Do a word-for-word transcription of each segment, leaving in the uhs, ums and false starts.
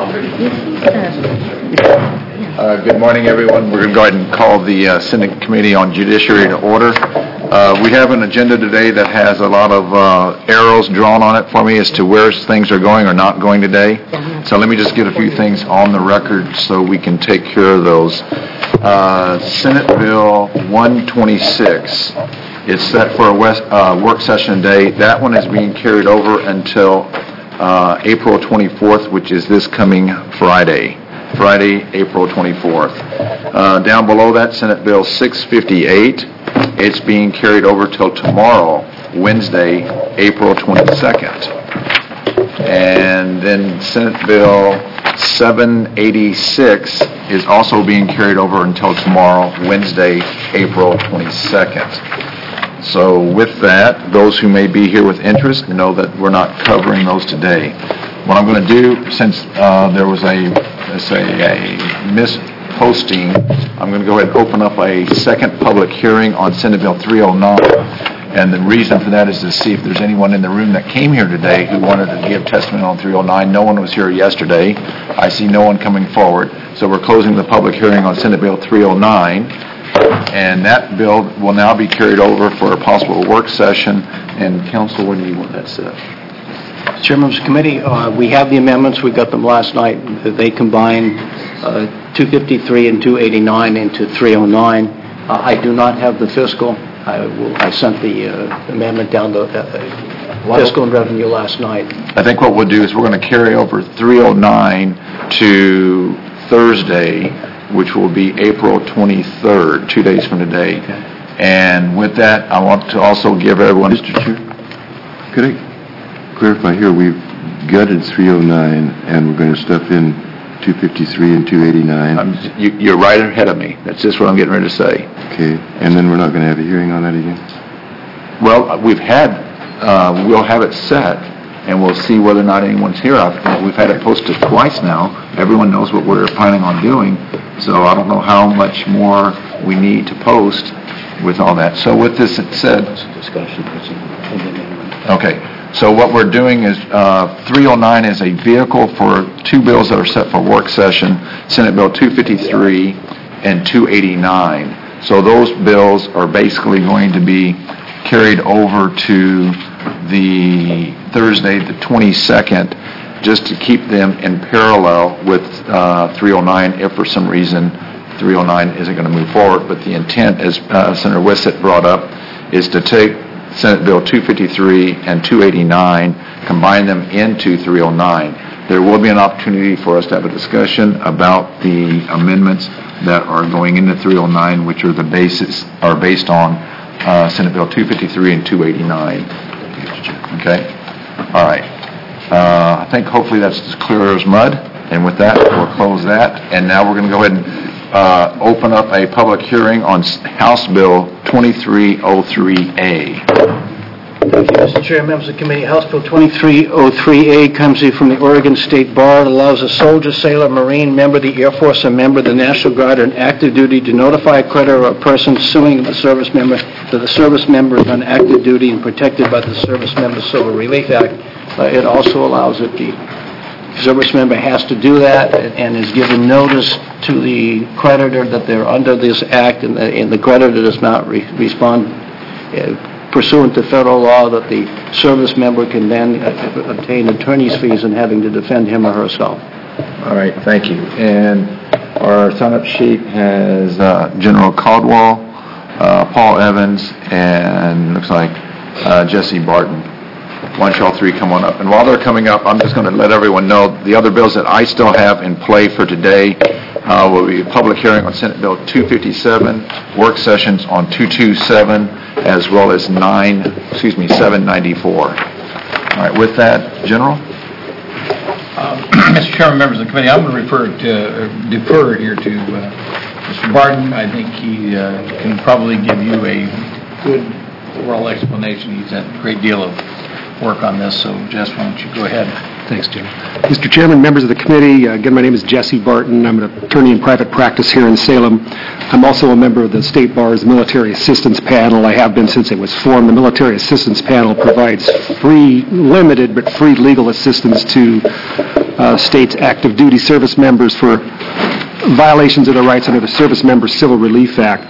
Uh, good morning, everyone. We're going to go ahead and call the uh, Senate Committee on Judiciary to order. Uh, we have an agenda today that has a lot of uh, arrows drawn on it for me as to where things are going or not going today. So let me just get a few things on the record so we can take care of those. Uh, Senate Bill one twenty-six is set for a West, uh, work session day. That one is being carried over until uh, April twenty-fourth, which is this coming Friday. Friday, April twenty-fourth. Uh, down below that, Senate Bill six fifty-eight. It's being carried over till tomorrow, Wednesday, April twenty-second. And then Senate Bill seven eighty-six is also being carried over until tomorrow, Wednesday, April twenty-second. So with that, those who may be here with interest know that we're not covering those today. What I'm going to do, since uh, there was a, let's say, a misposting, I'm going to go ahead and open up a second public hearing on Senate Bill three oh nine. And the reason for that is to see if there's anyone in the room that came here today who wanted to give testimony on three oh nine. No one was here yesterday. I see no one coming forward. So we're closing the public hearing on Senate Bill three oh nine. And that bill will now be carried over for a possible work session. And Council, when do you want that set? Chairman of the committee, uh, we have the amendments. We got them last night. They combine uh, two fifty-three and two eighty-nine into three oh nine. Uh, I do not have the fiscal. I, will, I sent the uh, amendment down to uh, fiscal and revenue last night. I think what we'll do is we're going to carry over three oh nine to Thursday, which will be April twenty-third, two days from today. Okay. And with that, I want to also give everyone... Mister Chair, could I clarify here? We've gutted three oh nine, and we're going to stuff in two fifty-three and two eighty-nine. I'm, you, you're right ahead of me. That's just what I'm getting ready to say. Okay, and then we're not going to have a hearing on that again? Well, we've had, uh, we'll have it set, and we'll see whether or not anyone's here. I've, we've had it posted twice now. Everyone knows what we're planning on doing, so I don't know how much more we need to post with all that. So with this said... Discussion. Okay. So what we're doing is uh, three oh nine is a vehicle for two bills that are set for work session, Senate Bill two fifty-three and two eighty-nine. So those bills are basically going to be carried over to the Thursday, the twenty-second, just to keep them in parallel with uh, three oh nine if for some reason three oh nine isn't going to move forward. But the intent, as uh, Senator Wissett brought up, is to take Senate Bill two fifty-three and two eighty-nine, combine them into three oh nine. There will be an opportunity for us to have a discussion about the amendments that are going into three oh nine, which are the basis are based on uh, Senate Bill two fifty-three and two eighty-nine. Okay? All right. Uh, I think hopefully that's as clear as mud. And with that, we'll close that. And now we're going to go ahead and Uh, open up a public hearing on House Bill twenty-three oh three A. Thank you, Mister Chair, members of the committee. House Bill twenty-three oh three A comes in from the Oregon State Bar. It allows a soldier, sailor, Marine, member of the Air Force, and member of the National Guard on active duty to notify a creditor or a person suing the service member that the service member is on active duty and protected by the Service Member Civil Relief Act. Uh, it also allows that the service member has to do that and is given notice to the creditor that they're under this act, and the, and the creditor does not re- respond uh, pursuant to federal law, that the service member can then uh, obtain attorney's fees in having to defend him or herself. All right, thank you. And our sign-up sheet has uh, General Caldwell, uh, Paul Evans, and looks like uh, Jesse Barton. Why don't you all three come on up? And while they're coming up, I'm just going to let everyone know the other bills that I still have in play for today uh, will be a public hearing on Senate Bill two fifty-seven, work sessions on two twenty-seven, as well as nine, excuse me, seven ninety-four. All right, with that, General? Uh, Mister Chairman, members of the committee, I'm going to refer to, uh, defer here to uh, Mister Barton. I think he uh, can probably give you a good oral explanation. He's had a great deal of work on this, so Jess, why don't you go ahead. Thanks, Jim. Mister Chairman, members of the committee, uh, again, my name is Jesse Barton. I'm an attorney in private practice here in Salem. I'm also a member of the State Bar's Military Assistance Panel. I have been since it was formed. The Military Assistance Panel provides free, limited, but free legal assistance to uh, states active duty service members for violations of their rights under the Service Members Civil Relief Act.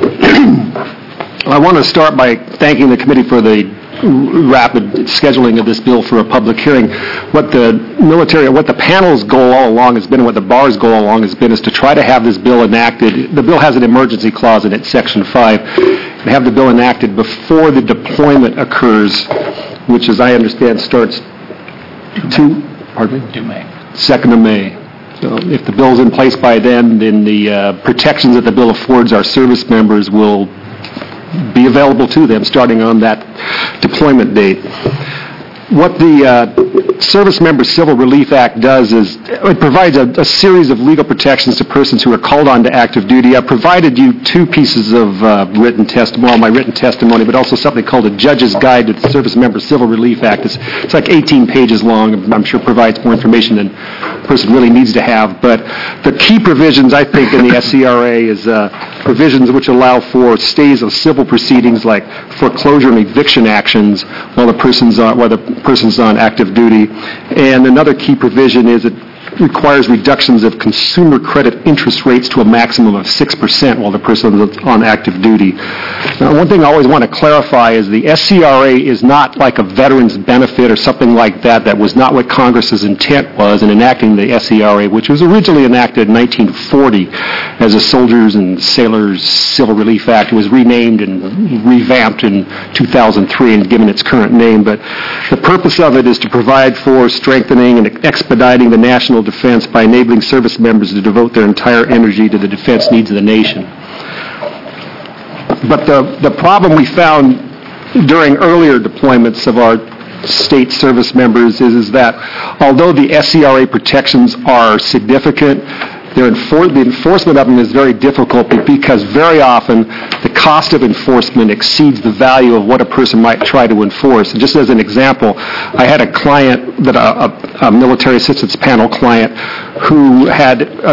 I want to start by thanking the committee for the rapid scheduling of this bill for a public hearing. What the military, what the panel's goal all along has been, and what the bar's goal all along has been, is to try to have this bill enacted. The bill has an emergency clause in it, Section five, and have the bill enacted before the deployment occurs, which, as I understand, starts two, pardon me? To May. second of May. So if the bill's in place by then, then the uh, protections that the bill affords our service members will be available to them starting on that deployment date. What the uh, Service Members Civil Relief Act does is it provides a, a series of legal protections to persons who are called on to active duty. I provided you two pieces of uh, written testimony, well, my written testimony, but also something called a Judge's Guide to the Service Members Civil Relief Act. It's, it's like eighteen pages long. I'm sure provides more information than a person really needs to have. But the key provisions, I think, in the S C R A is uh, provisions which allow for stays of civil proceedings like foreclosure and eviction actions while the person's on, while the person's on active duty. And another key provision is it requires reductions of consumer credit interest rates to a maximum of six percent while the person is on active duty. Now, one thing I always want to clarify is the S C R A is not like a veteran's benefit or something like that. That was not what Congress's intent was in enacting the S C R A, which was originally enacted in nineteen forty as a Soldiers and Sailors Civil Relief Act. It was renamed and revamped in two thousand three and given its current name. But the purpose of it is to provide for strengthening and expediting the national defense by enabling service members to devote their entire energy to the defense needs of the nation. But the, the problem we found during earlier deployments of our state service members is, is that although the S C R A protections are significant, their enfor- the enforcement of them is very difficult because very often the cost of enforcement exceeds the value of what a person might try to enforce. And just as an example, I had a client, that a, a, a military assistance panel client, who had, a,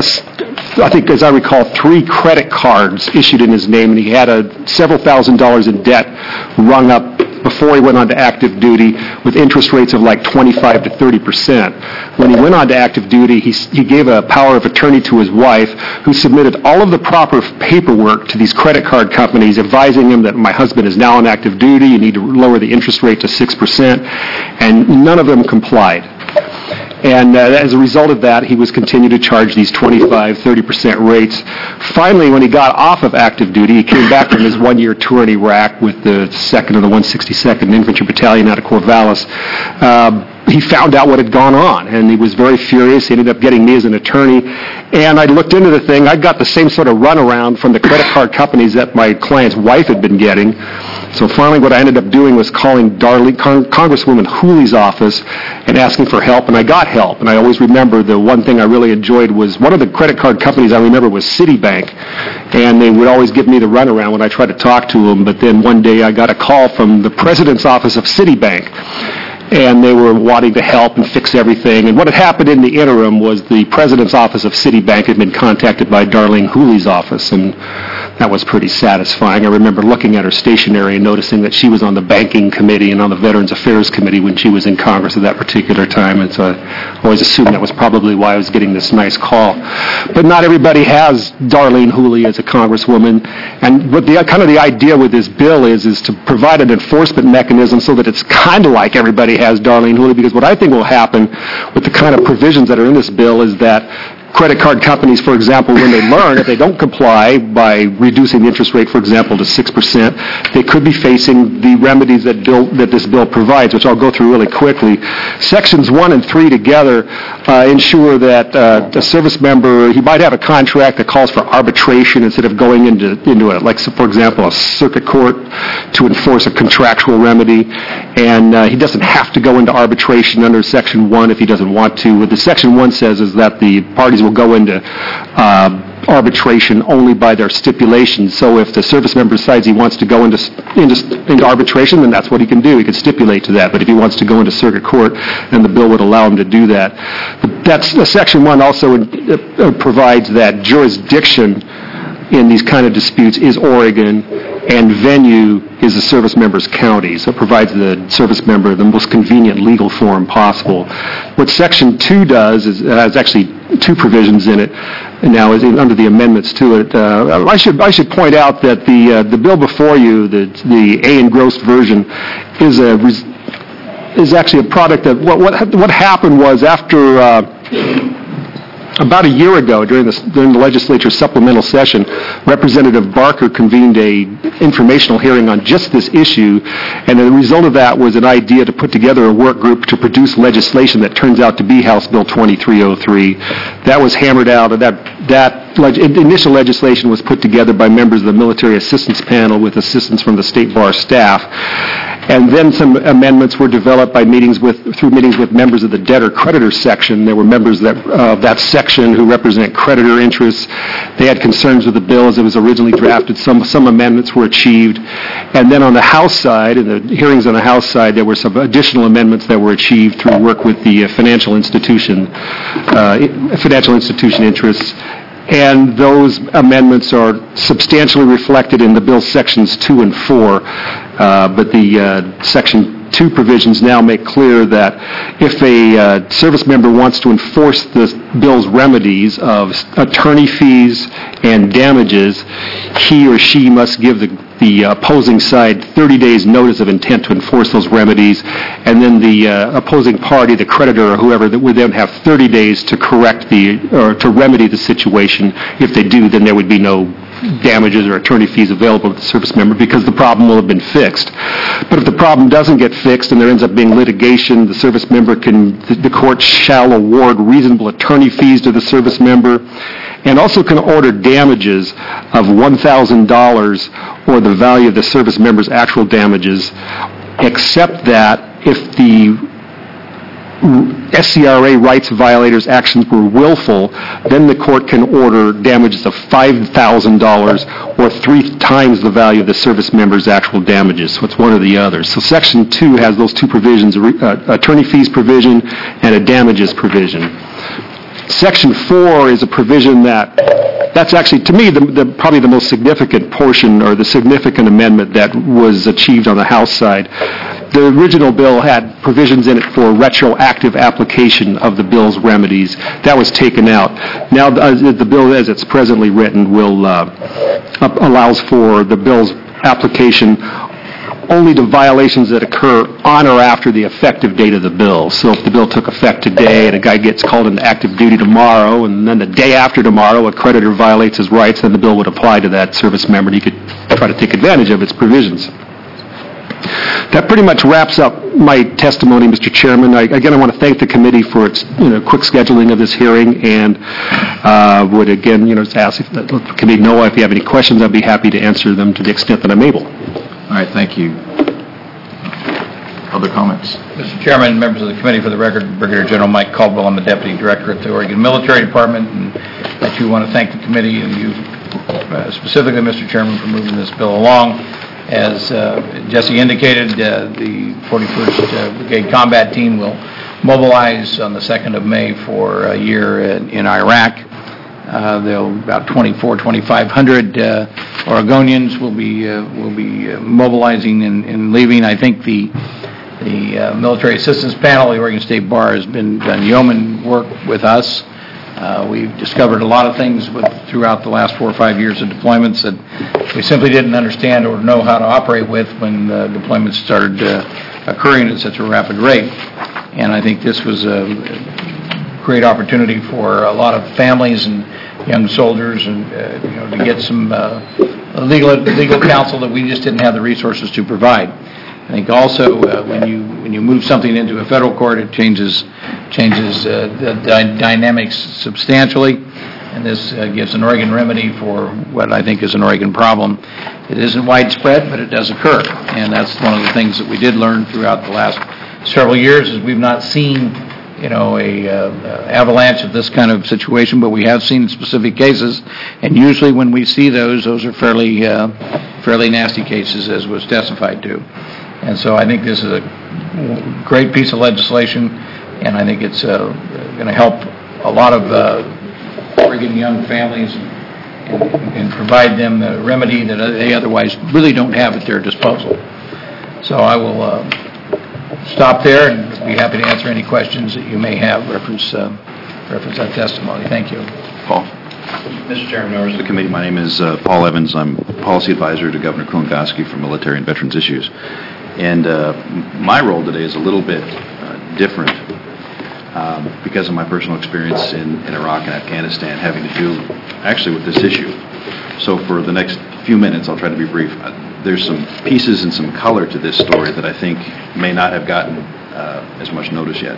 I think as I recall, three credit cards issued in his name, and he had a several thousand dollars in debt rung up before he went on to active duty with interest rates of like twenty-five to thirty percent. When he went on to active duty, he, he gave a power of attorney to his wife, who submitted all of the proper paperwork to these credit card companies advising him that my husband is now on active duty, you need to lower the interest rate to six percent, and none of them complied. And uh, as a result of that, he was continued to charge these twenty-five, thirty percent rates. Finally, when he got off of active duty, he came back from his one-year tour in Iraq with the second of the one sixty-second Infantry Battalion out of Corvallis. Uh, he found out what had gone on, and he was very furious. He ended up getting me as an attorney, and I looked into the thing. I got the same sort of runaround from the credit card companies that my client's wife had been getting. So finally what I ended up doing was calling Darlene, Con- Congresswoman Hooley's office and asking for help, and I got help. And I always remember the one thing I really enjoyed was one of the credit card companies I remember was Citibank, and they would always give me the runaround when I tried to talk to them. But then one day I got a call from the president's office of Citibank, and they were wanting to help and fix everything. And what had happened in the interim was the president's office of Citibank had been contacted by Darlene Hooley's office, and that was pretty satisfying. I remember looking at her stationery and noticing that she was on the banking committee and on the Veterans Affairs Committee when she was in Congress at that particular time, and so I always assumed that was probably why I was getting this nice call. But not everybody has Darlene Hooley as a congresswoman, and what the kind of the idea with this bill is, is to provide an enforcement mechanism so that it's kind of like everybody has Darlene Hooley, because what I think will happen with the kind of provisions that are in this bill is that credit card companies, for example, when they learn if they don't comply by reducing the interest rate, for example, to six percent, they could be facing the remedies that bill, that this bill provides, which I'll go through really quickly. Sections one and three together uh, ensure that uh, a service member, he might have a contract that calls for arbitration instead of going into, into a, like, for example, a circuit court to enforce a contractual remedy, and uh, he doesn't have to go into arbitration under Section one if he doesn't want to. What the Section one says is that the parties will go into uh, arbitration only by their stipulations. So if the service member decides he wants to go into, into, into arbitration, then that's what he can do. He can stipulate to that. But if he wants to go into circuit court, then the bill would allow him to do that. But that's, uh, Section one also uh, provides that jurisdiction in these kind of disputes is Oregon, and venue is the service member's county. So it provides the service member the most convenient legal form possible. What Section two does is, it has actually two provisions in it, and now is in, under the amendments to it. Uh, I should I should point out that the uh, the bill before you, the the A engrossed version, is a res- is actually a product of what what what happened was after. Uh, About a year ago, during the, during the legislature's supplemental session, Representative Barker convened a informational hearing on just this issue, and the result of that was an idea to put together a work group to produce legislation that turns out to be House Bill twenty-three oh three. That was hammered out, and that, that leg- initial legislation was put together by members of the Military Assistance Panel with assistance from the State Bar staff. And then some amendments were developed by meetings with, through meetings with members of the debtor-creditor section. There were members of that, uh, that section who represent creditor interests. They had concerns with the bill as it was originally drafted. Some, some amendments were achieved. And then on the House side, in the hearings on the House side, there were some additional amendments that were achieved through work with the uh, financial institution, uh, financial institution interests. And those amendments are substantially reflected in the bill's sections two and four. Uh, but the uh, section two provisions now make clear that if a uh, service member wants to enforce the bill's remedies of attorney fees and damages, he or she must give the the opposing side thirty days notice of intent to enforce those remedies, and then the uh, opposing party, the creditor or whoever, that would then have thirty days to correct the, or to remedy the situation. If they do, then there would be no damages or attorney fees available to the service member because the problem will have been fixed. But if the problem doesn't get fixed and there ends up being litigation, the service member can, the court shall award reasonable attorney fees to the service member, and also can order damages of one thousand dollars or the value of the service member's actual damages, except that if the S C R A rights violators' actions were willful, then the court can order damages of five thousand dollars or three times the value of the service member's actual damages. So it's one or the other. So Section two has those two provisions, uh, attorney fees provision and a damages provision. Section four is a provision that, that's actually, to me, the, the, probably the most significant portion or the significant amendment that was achieved on the House side. The original bill had provisions in it for retroactive application of the bill's remedies. That was taken out. Now, the, the bill, as it's presently written, will uh, allows for the bill's application only to violations that occur on or after the effective date of the bill. So if the bill took effect today and a guy gets called into active duty tomorrow, and then the day after tomorrow a creditor violates his rights, then the bill would apply to that service member and he could try to take advantage of its provisions. That pretty much wraps up my testimony, Mister Chairman. I, again, I want to thank the committee for its you know, quick scheduling of this hearing, and uh, would again, you know, ask if the committee know if you have any questions. I'd be happy to answer them to the extent that I'm able. All right, thank you. Other comments? Mister Chairman, members of the committee, for the record, Brigadier General Mike Caldwell. I'm the Deputy Director at the Oregon Military Department, and I too want to thank the committee and you uh, specifically, Mister Chairman, for moving this bill along. As uh, Jesse indicated, uh, the forty-first uh, Brigade Combat Team will mobilize on the second of May for a year in, in Iraq. Uh, they'll about twenty-four, twenty-five hundred uh, Oregonians will be uh, will be uh, mobilizing and, and leaving. I think the the uh, Military Assistance Panel, the Oregon State Bar, has been done yeoman work with us. Uh, we've discovered a lot of things with, throughout the last four or five years of deployments that we simply didn't understand or know how to operate with when the deployments started uh, occurring at such a rapid rate. And I think this was a great opportunity for a lot of families and young soldiers, and uh, you know, to get some uh, legal legal counsel that we just didn't have the resources to provide. I think also uh, when you when you move something into a federal court, it changes changes uh, the dy- dynamics substantially, and this uh, gives an Oregon remedy for what I think is an Oregon problem. It isn't widespread, but it does occur, and that's one of the things that we did learn throughout the last several years. Is we've not seen, you know, a uh, avalanche of this kind of situation, but we have seen specific cases, and usually when we see those, those are fairly uh, fairly nasty cases, as was testified to. And so I think this is a great piece of legislation, and I think it's uh, going to help a lot of uh, Oregon young families and, and, and provide them the remedy that they otherwise really don't have at their disposal. So I will uh, stop there and be happy to answer any questions that you may have reference uh, reference that testimony. Thank you. Paul? Mister Chairman, members of the committee, my name is uh, Paul Evans. I'm Policy Advisor to Governor Kulongoski for Military and Veterans Issues. And uh, my role today is a little bit uh, different um, because of my personal experience in, in Iraq and Afghanistan having to do actually with this issue. So for the next few minutes, I'll try to be brief. Uh, there's some pieces and some color to this story that I think may not have gotten uh, as much notice yet.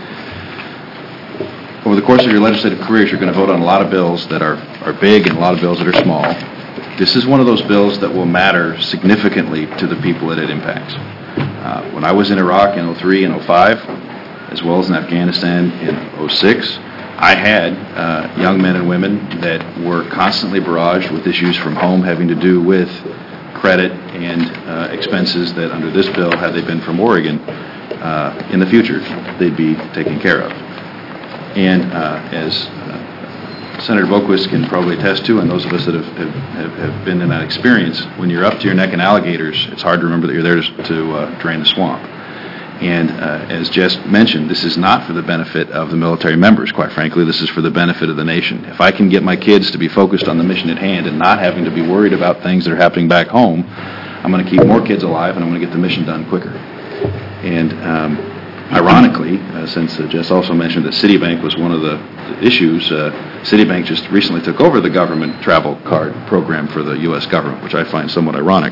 Over the course of your legislative careers, you're going to vote on a lot of bills that are, are big and a lot of bills that are small. This is one of those bills that will matter significantly to the people that it impacts. Uh, when I was in Iraq in oh three and oh five, as well as in Afghanistan in oh six, I had uh, young men and women that were constantly barraged with issues from home having to do with credit and uh, expenses that under this bill, had they been from Oregon, uh, in the future, they'd be taken care of. And uh, as uh, Senator Boquist can probably attest to, and those of us that have, have, have been in that experience, when you're up to your neck in alligators, it's hard to remember that you're there to, to uh, drain the swamp. And uh, as Jess mentioned, this is not for the benefit of the military members, quite frankly. This is for the benefit of the nation. If I can get my kids to be focused on the mission at hand and not having to be worried about things that are happening back home, I'm going to keep more kids alive and I'm going to get the mission done quicker. And um, ironically, uh, since uh, Jess also mentioned that Citibank was one of the issues, uh, Citibank just recently took over the government travel card program for the U S government, which I find somewhat ironic.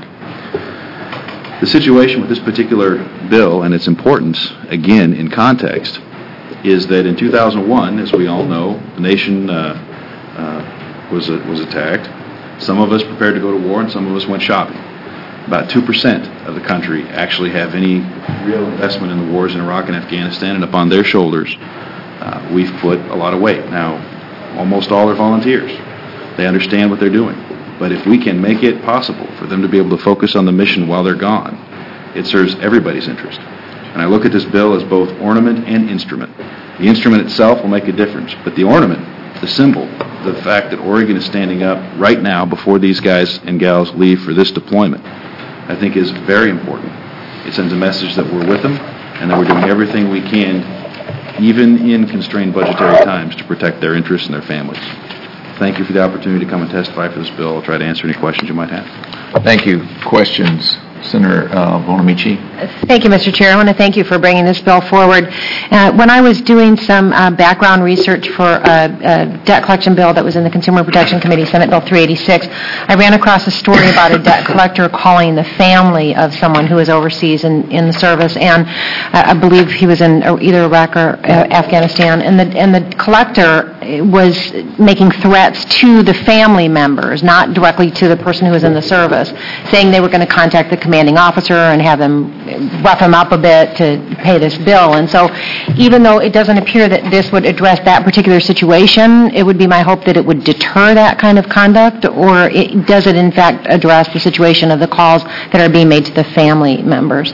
The situation with this particular bill and its importance, again, in context, is that in two thousand one, as we all know, the nation uh, uh, was uh, was attacked. Some of us prepared to go to war, and some of us went shopping. About two percent of the country actually have any real investment in the wars in Iraq and Afghanistan, and upon their shoulders, uh, we've put a lot of weight. Now, almost all are volunteers. They understand what they're doing. But if we can make it possible for them to be able to focus on the mission while they're gone, it serves everybody's interest. And I look at this bill as both ornament and instrument. The instrument itself will make a difference, but the ornament, the symbol, the fact that Oregon is standing up right now before these guys and gals leave for this deployment, I think is very important. It sends a message that we're with them and that we're doing everything we can, even in constrained budgetary times, to protect their interests and their families. Thank you for the opportunity to come and testify for this bill. I'll try to answer any questions you might have. Thank you. Questions? Senator uh, Bonamici. Thank you, Mister Chair. I want to thank you for bringing this bill forward. Uh, when I was doing some uh, background research for a, a debt collection bill that was in the Consumer Protection Committee, Senate Bill three eighty-six, I ran across a story about a debt collector calling the family of someone who was overseas in, in the service, and uh, I believe he was in either Iraq or uh, Afghanistan, and the, and the collector was making threats to the family members, not directly to the person who was in the service, saying they were going to contact the commanding officer and have them rough him up a bit to pay this bill. And so even though it doesn't appear that this would address that particular situation, it would be my hope that it would deter that kind of conduct, or it, does it in fact address the situation of the calls that are being made to the family members?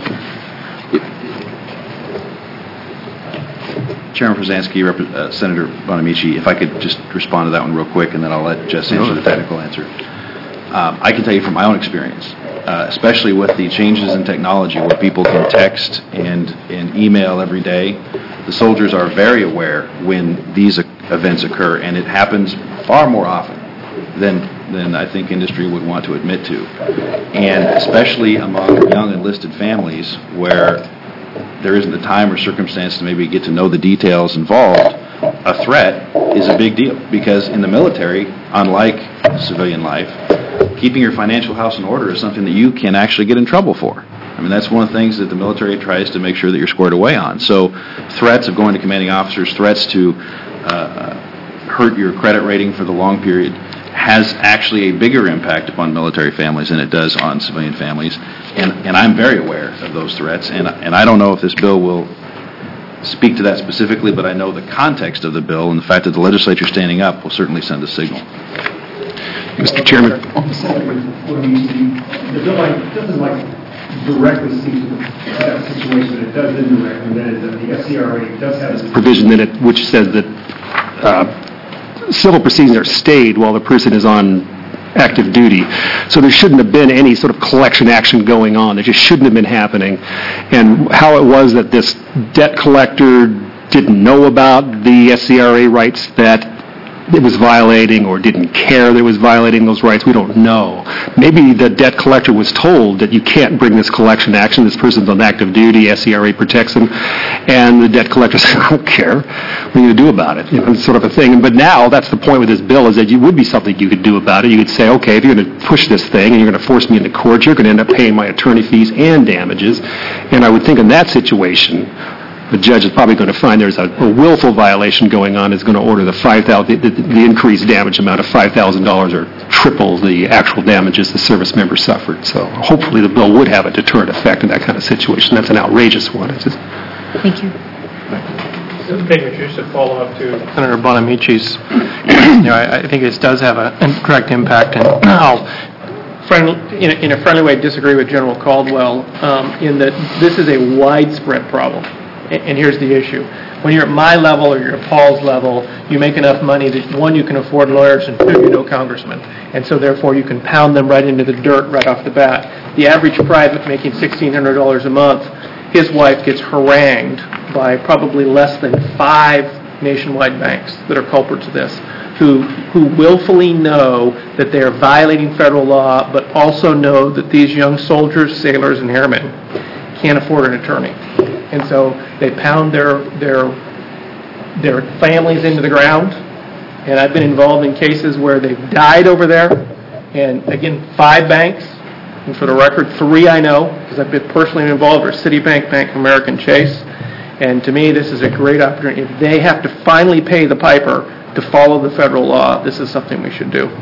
Chairman Przansky, Rep- uh, Senator Bonamici, if I could just respond to that one real quick, and then I'll let Jess answer the technical answer. Um, I can tell you from my own experience, uh, especially with the changes in technology where people can text and, and email every day, the soldiers are very aware when these uh, events occur, and it happens far more often than, than I think industry would want to admit to. And especially among young enlisted families where there isn't the time or circumstance to maybe get to know the details involved, a threat is a big deal. Because in the military, unlike civilian life, keeping your financial house in order is something that you can actually get in trouble for. I mean, that's one of the things that the military tries to make sure that you're squared away on. So threats of going to commanding officers, threats to uh, hurt your credit rating for the long period has actually a bigger impact upon military families than it does on civilian families. And, and I'm very aware of those threats, and, and I don't know if this bill will speak to that specifically, but I know the context of the bill and the fact that the legislature standing up will certainly send a signal. Mister Chairman. The bill like, doesn't like directly speak to that situation, but it does indirectly. That is that the S C R A does have a provision in it which says that uh, civil proceedings are stayed while the person is on active duty. So there shouldn't have been any sort of collection action going on. It just shouldn't have been happening. And how it was that this debt collector didn't know about the S C R A rights that it was violating or didn't care that it was violating those rights, we don't know. Maybe the debt collector was told that you can't bring this collection action, this person's on active duty, S C R A protects them, and the debt collector said, I don't care, what are you going to do about it? You know, sort of a thing. But now, that's the point with this bill, is that it would be something you could do about it. You could say, okay, if you're going to push this thing and you're going to force me into court, you're going to end up paying my attorney fees and damages. And I would think in that situation, the judge is probably going to find there's a, a willful violation going on, is going to order the five thousand, the, the, the increased damage amount of five thousand dollars or triple the actual damages the service member suffered. So hopefully the bill would have a deterrent effect in that kind of situation. That's an outrageous one. It's just... Thank you. Maybe just a follow-up to Senator Bonamici's. You know, I, I think this does have a correct impact, and I'll friend, in, a, in a friendly way disagree with General Caldwell um, in that this is a widespread problem. And here's the issue. When you're at my level or you're at Paul's level, you make enough money that, one, you can afford lawyers, and two, you know congressmen. And so, therefore, you can pound them right into the dirt right off the bat. The average private making sixteen hundred dollars a month, his wife gets harangued by probably less than five nationwide banks that are culprits of this, who, who willfully know that they are violating federal law, but also know that these young soldiers, sailors, and airmen can't afford an attorney. And so they pound their their their families into the ground. And I've been involved in cases where they've died over there. And again, five banks, and for the record, three I know, because I've been personally involved, are Citibank, Bank of America, and Chase. And to me, this is a great opportunity. If they have to finally pay the piper to follow the federal law, this is something we should do.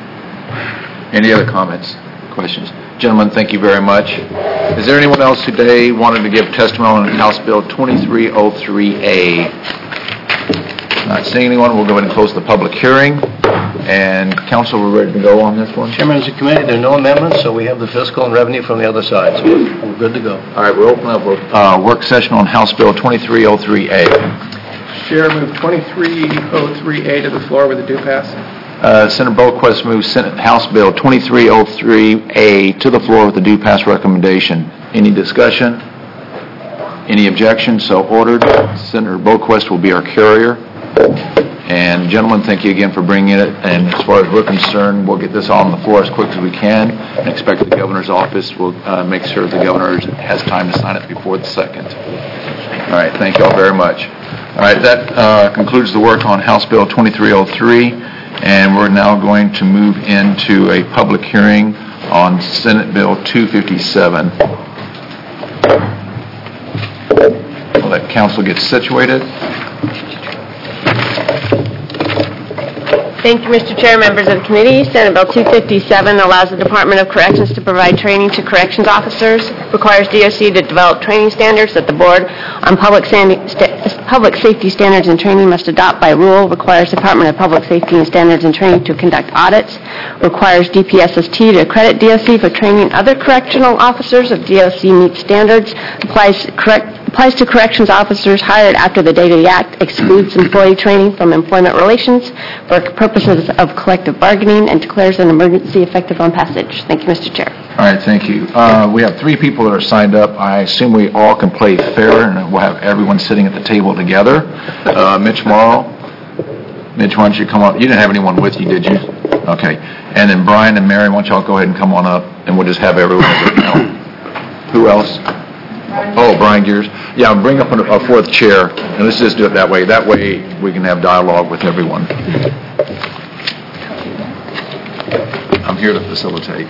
Any other comments, questions? Gentlemen, thank you very much. Is there anyone else today wanted to give testimony on House Bill twenty-three oh three A? Not seeing anyone, we'll go ahead and close the public hearing. And council, we're ready to go on this one? Chairman of the committee, there are no amendments, so we have the fiscal and revenue from the other side. So we're good to go. All right, we'll open up a uh, work session on House Bill twenty-three oh three A. Chair, move twenty-three oh three A to the floor with a due pass. Uh, Senator Boquist moves Senate House Bill twenty-three oh three A to the floor with a due pass recommendation. Any discussion? Any objections? So ordered. Senator Boquist will be our carrier. And gentlemen, thank you again for bringing it. And as far as we're concerned, we'll get this on the floor as quick as we can, and expect the governor's office will uh, make sure the governor has time to sign it before the second. All right, thank you all very much. All right, that uh, concludes the work on House Bill twenty-three oh three. And we're now going to move into a public hearing on Senate Bill two fifty-seven. I'll let council get situated. Thank you, Mister Chair, members of the committee. Senate Bill two fifty-seven allows the Department of Corrections to provide training to corrections officers, requires D O C to develop training standards that the Board on Public, Sta- Public Safety Standards and Training must adopt by rule, requires Department of Public Safety and Standards and Training to conduct audits, requires D P S S T to accredit D O C for training other correctional officers if D O C meets standards, applies correct applies to corrections officers hired after the date of the Act, excludes employee training from employment relations for purposes of collective bargaining, and declares an emergency effective on passage. Thank you, Mister Chair. All right, thank you. Uh, we have three people that are signed up. I assume we all can play fair, and we'll have everyone sitting at the table together. Uh, Mitch Morrow. Mitch, why don't you come up? You didn't have anyone with you, did you? Okay. And then Brian and Mary, why don't y'all go ahead and come on up, and we'll just have everyone. Who else? Oh, Brian Gears. Yeah, bring up a, a fourth chair, and let's just do it that way. That way we can have dialogue with everyone. I'm here to facilitate.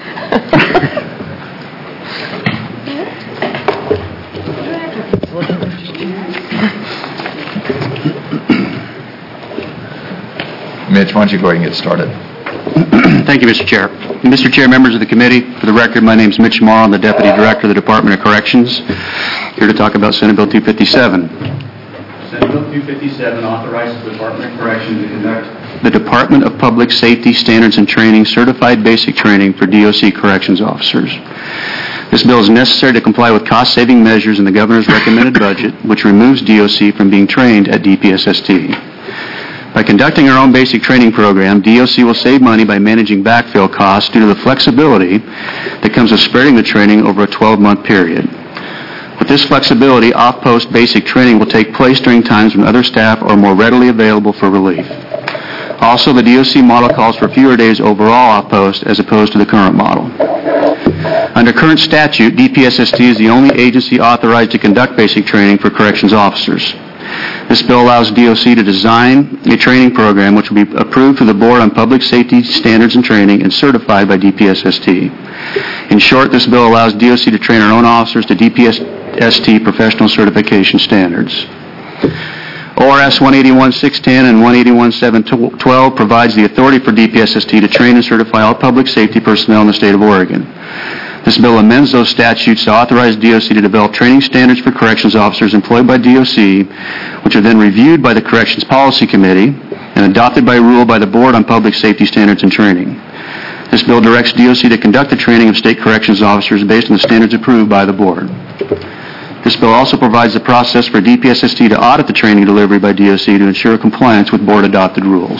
Mitch, why don't you go ahead and get started? Thank you, Mister Chair. Mister Chair, members of the committee, for the record, my name is Mitch Morrow. I'm the Deputy Director of the Department of Corrections, here to talk about Senate Bill two fifty-seven. Senate Bill two fifty-seven authorizes the Department of Corrections to conduct the Department of Public Safety Standards and Training certified basic training for D O C corrections officers. This bill is necessary to comply with cost-saving measures in the governor's recommended budget, which removes D O C from being trained at D P S S T. By conducting our own basic training program, D O C will save money by managing backfill costs due to the flexibility that comes with spreading the training over a twelve-month period. With this flexibility, off-post basic training will take place during times when other staff are more readily available for relief. Also, the D O C model calls for fewer days overall off-post as opposed to the current model. Under current statute, D P S S T is the only agency authorized to conduct basic training for corrections officers. This bill allows D O C to design a training program which will be approved through the Board on Public Safety Standards and Training and certified by D P S S T. In short, this bill allows D O C to train our own officers to D P S T professional certification standards. O R S one eighty-one six ten and one eighty-one seven twelve provides the authority for D P S S T to train and certify all public safety personnel in the state of Oregon. This bill amends those statutes to authorize D O C to develop training standards for corrections officers employed by D O C, which are then reviewed by the Corrections Policy Committee and adopted by rule by the Board on Public Safety Standards and Training. This bill directs D O C to conduct the training of state corrections officers based on the standards approved by the Board. This bill also provides the process for D P S S T to audit the training delivery by D O C to ensure compliance with Board-adopted rules.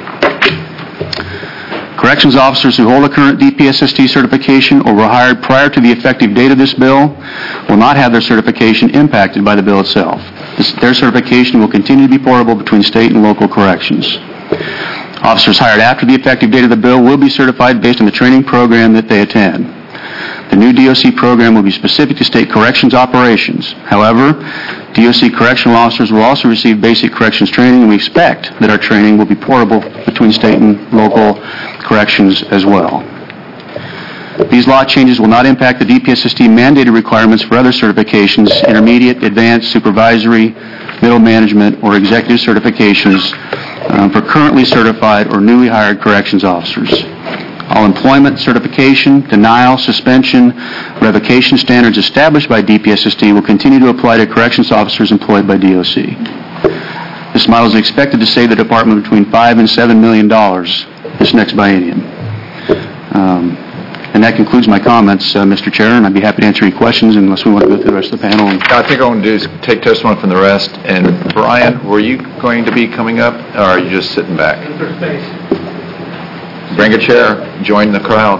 Corrections officers who hold a current D P S S T certification or were hired prior to the effective date of this bill will not have their certification impacted by the bill itself. This, their certification will continue to be portable between state and local corrections. Officers hired after the effective date of the bill will be certified based on the training program that they attend. The new D O C program will be specific to state corrections operations. However, D O C correctional officers will also receive basic corrections training, and we expect that our training will be portable between state and local corrections as well. These law changes will not impact the D P S S T mandated requirements for other certifications, intermediate, advanced, supervisory, middle management, or executive certifications um, for currently certified or newly hired corrections officers. All employment, certification, denial, suspension, revocation standards established by D P S S T will continue to apply to corrections officers employed by D O C. This model is expected to save the department between five and seven million dollars this next biennium. Um, and that concludes my comments, uh, Mister Chair, and I'd be happy to answer any questions unless we want to go through the rest of the panel. I think I want to do is take testimony from the rest. And Brian, were you going to be coming up, or are you just sitting back? Bring a chair. Join the crowd.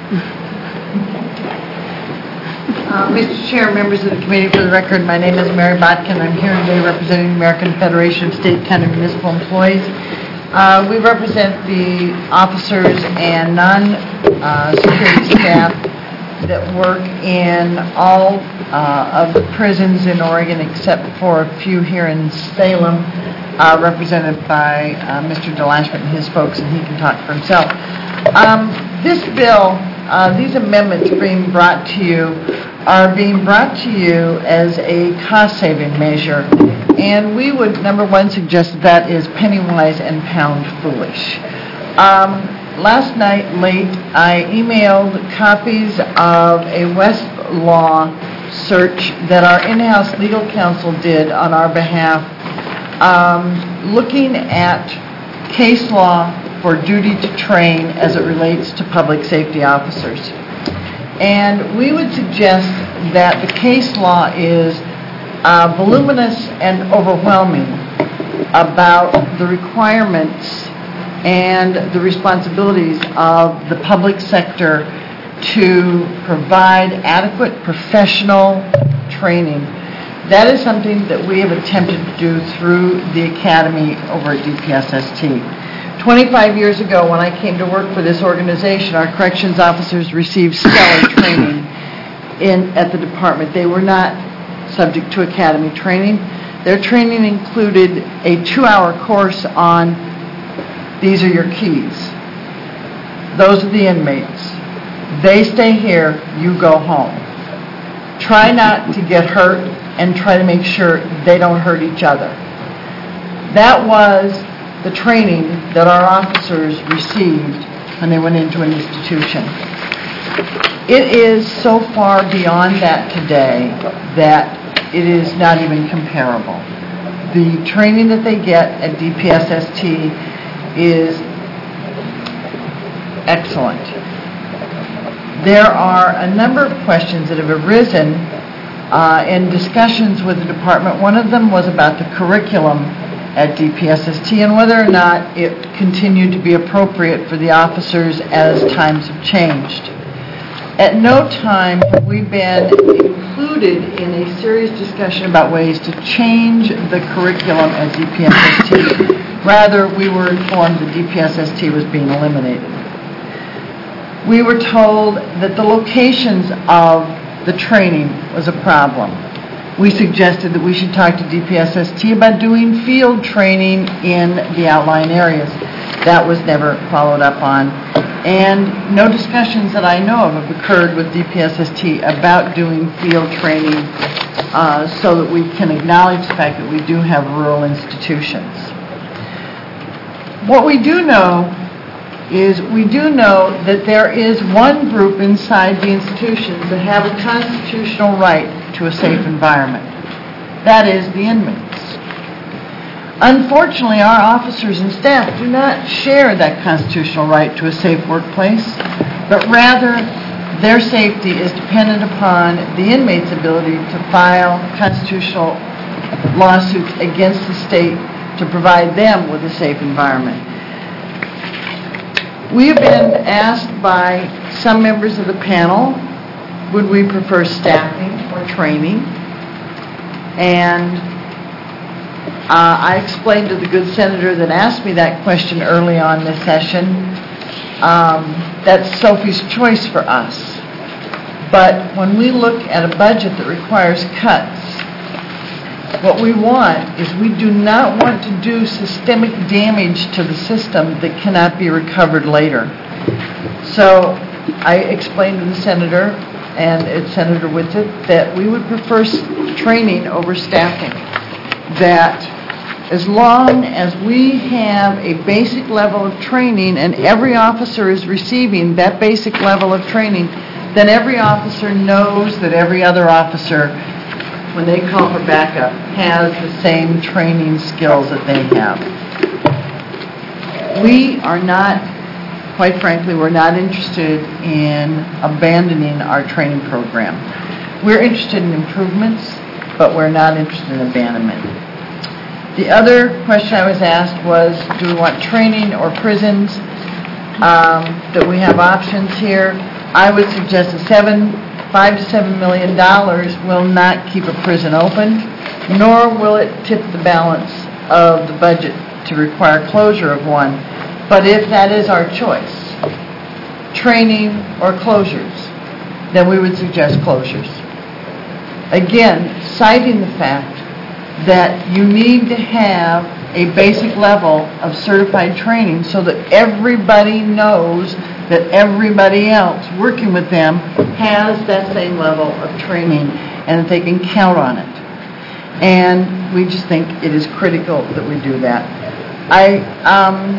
Uh, Mister Chair, members of the committee, for the record, my name is Mary Botkin. I'm here today representing the American Federation of State, County, and Municipal Employees. Uh, we represent the officers and non-security uh, staff that work in all uh, of the prisons in Oregon except for a few here in Salem, uh, represented by uh, Mister DeLashman and his folks, and he can talk for himself. Um, this bill, uh, these amendments being brought to you are being brought to you as a cost-saving measure, and we would, number one, suggest that is penny-wise and pound foolish. Um, last night, late, I emailed copies of a Westlaw search that our in-house legal counsel did on our behalf, um, looking at case law for duty to train as it relates to public safety officers. And we would suggest that the case law is uh, voluminous and overwhelming about the requirements and the responsibilities of the public sector to provide adequate professional training. That is something that we have attempted to do through the academy over at D P S S T. twenty-five years ago, when I came to work for this organization, our corrections officers received stellar training in at the department. They were not subject to academy training. Their training included a two-hour course on these are your keys. Those are the inmates. They stay here, you go home. Try not to get hurt and try to make sure they don't hurt each other. That was the training that our officers received when they went into an institution. It is so far beyond that today that it is not even comparable. The training that they get at D P S S T is excellent. There are a number of questions that have arisen uh, in discussions with the department. One of them was about the curriculum at D P S S T and whether or not it continued to be appropriate for the officers as times have changed. At no time have we been included in a serious discussion about ways to change the curriculum at D P S S T. Rather, we were informed that D P S S T was being eliminated. We were told that the locations of the training was a problem. We suggested that we should talk to D P S S T about doing field training in the outlying areas. That was never followed up on. And no discussions that I know of have occurred with D P S S T about doing field training uh, so that we can acknowledge the fact that we do have rural institutions. What we do know is we do know that there is one group inside the institutions that have a constitutional right to a safe environment. That is the inmates. Unfortunately, our officers and staff do not share that constitutional right to a safe workplace, but rather their safety is dependent upon the inmates' ability to file constitutional lawsuits against the state to provide them with a safe environment. We have been asked by some members of the panel, would we prefer staffing or training? And uh, I explained to the good senator that asked me that question early on this session, um, that's Sophie's choice for us. But when we look at a budget that requires cuts, what we want is we do not want to do systemic damage to the system that cannot be recovered later. So I explained to the senator and it's Senator Whitsitt that we would prefer training over staffing. That as long as we have a basic level of training and every officer is receiving that basic level of training, then every officer knows that every other officer, when they call for backup, has the same training skills that they have. We are not, quite frankly, we're not interested in abandoning our training program. We're interested in improvements, but we're not interested in abandonment. The other question I was asked was, do we want training or prisons? Um, that we have options here. I would suggest that seven Five to seven million dollars will not keep a prison open, nor will it tip the balance of the budget to require closure of one. But if that is our choice, training or closures, then we would suggest closures. Again, citing the fact that you need to have a basic level of certified training so that everybody knows that everybody else working with them has that same level of training and that they can count on it. And we just think it is critical that we do that. I um,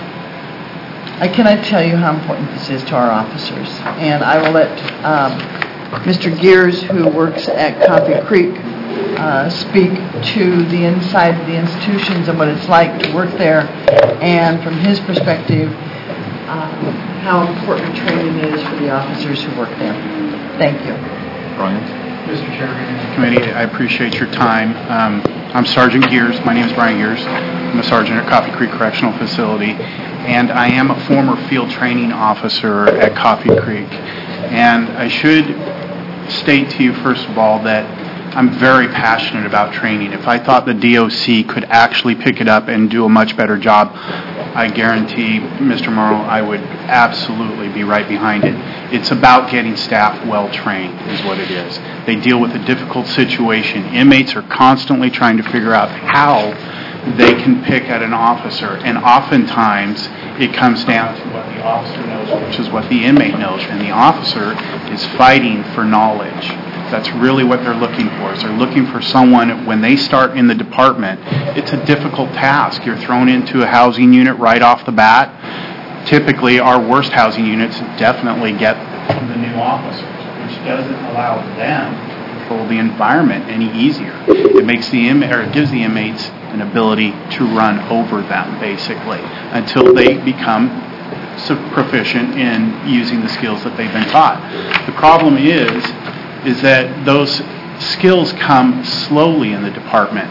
I cannot tell you how important this is to our officers. And I will let um, Mister Gears, who works at Coffee Creek, uh, speak to the inside of the institutions and what it's like to work there, and from his perspective, um, how important training is for the officers who work there. Thank you. Brian? Mister Chairman, committee, I appreciate your time. Um, I'm Sergeant Gears. My name is Brian Gears. I'm a sergeant at Coffee Creek Correctional Facility, and I am a former field training officer at Coffee Creek. And I should state to you, first of all, that I'm very passionate about training. If I thought the D O C could actually pick it up and do a much better job, I guarantee, Mister Morrow, I would absolutely be right behind it. It's about getting staff well trained is what it is. They deal with a difficult situation. Inmates are constantly trying to figure out how they can pick at an officer, and oftentimes it comes down to what the officer knows, which is what the inmate knows, and the officer is fighting for knowledge. That's really what they're looking for. Is they're looking for someone, when they start in the department, it's a difficult task. You're thrown into a housing unit right off the bat. Typically, our worst housing units definitely get the new officers, which doesn't allow them to control the environment any easier. It makes the inmate, or it gives the inmates an ability to run over them, basically, until they become so proficient in using the skills that they've been taught. The problem is, is that those skills come slowly in the department.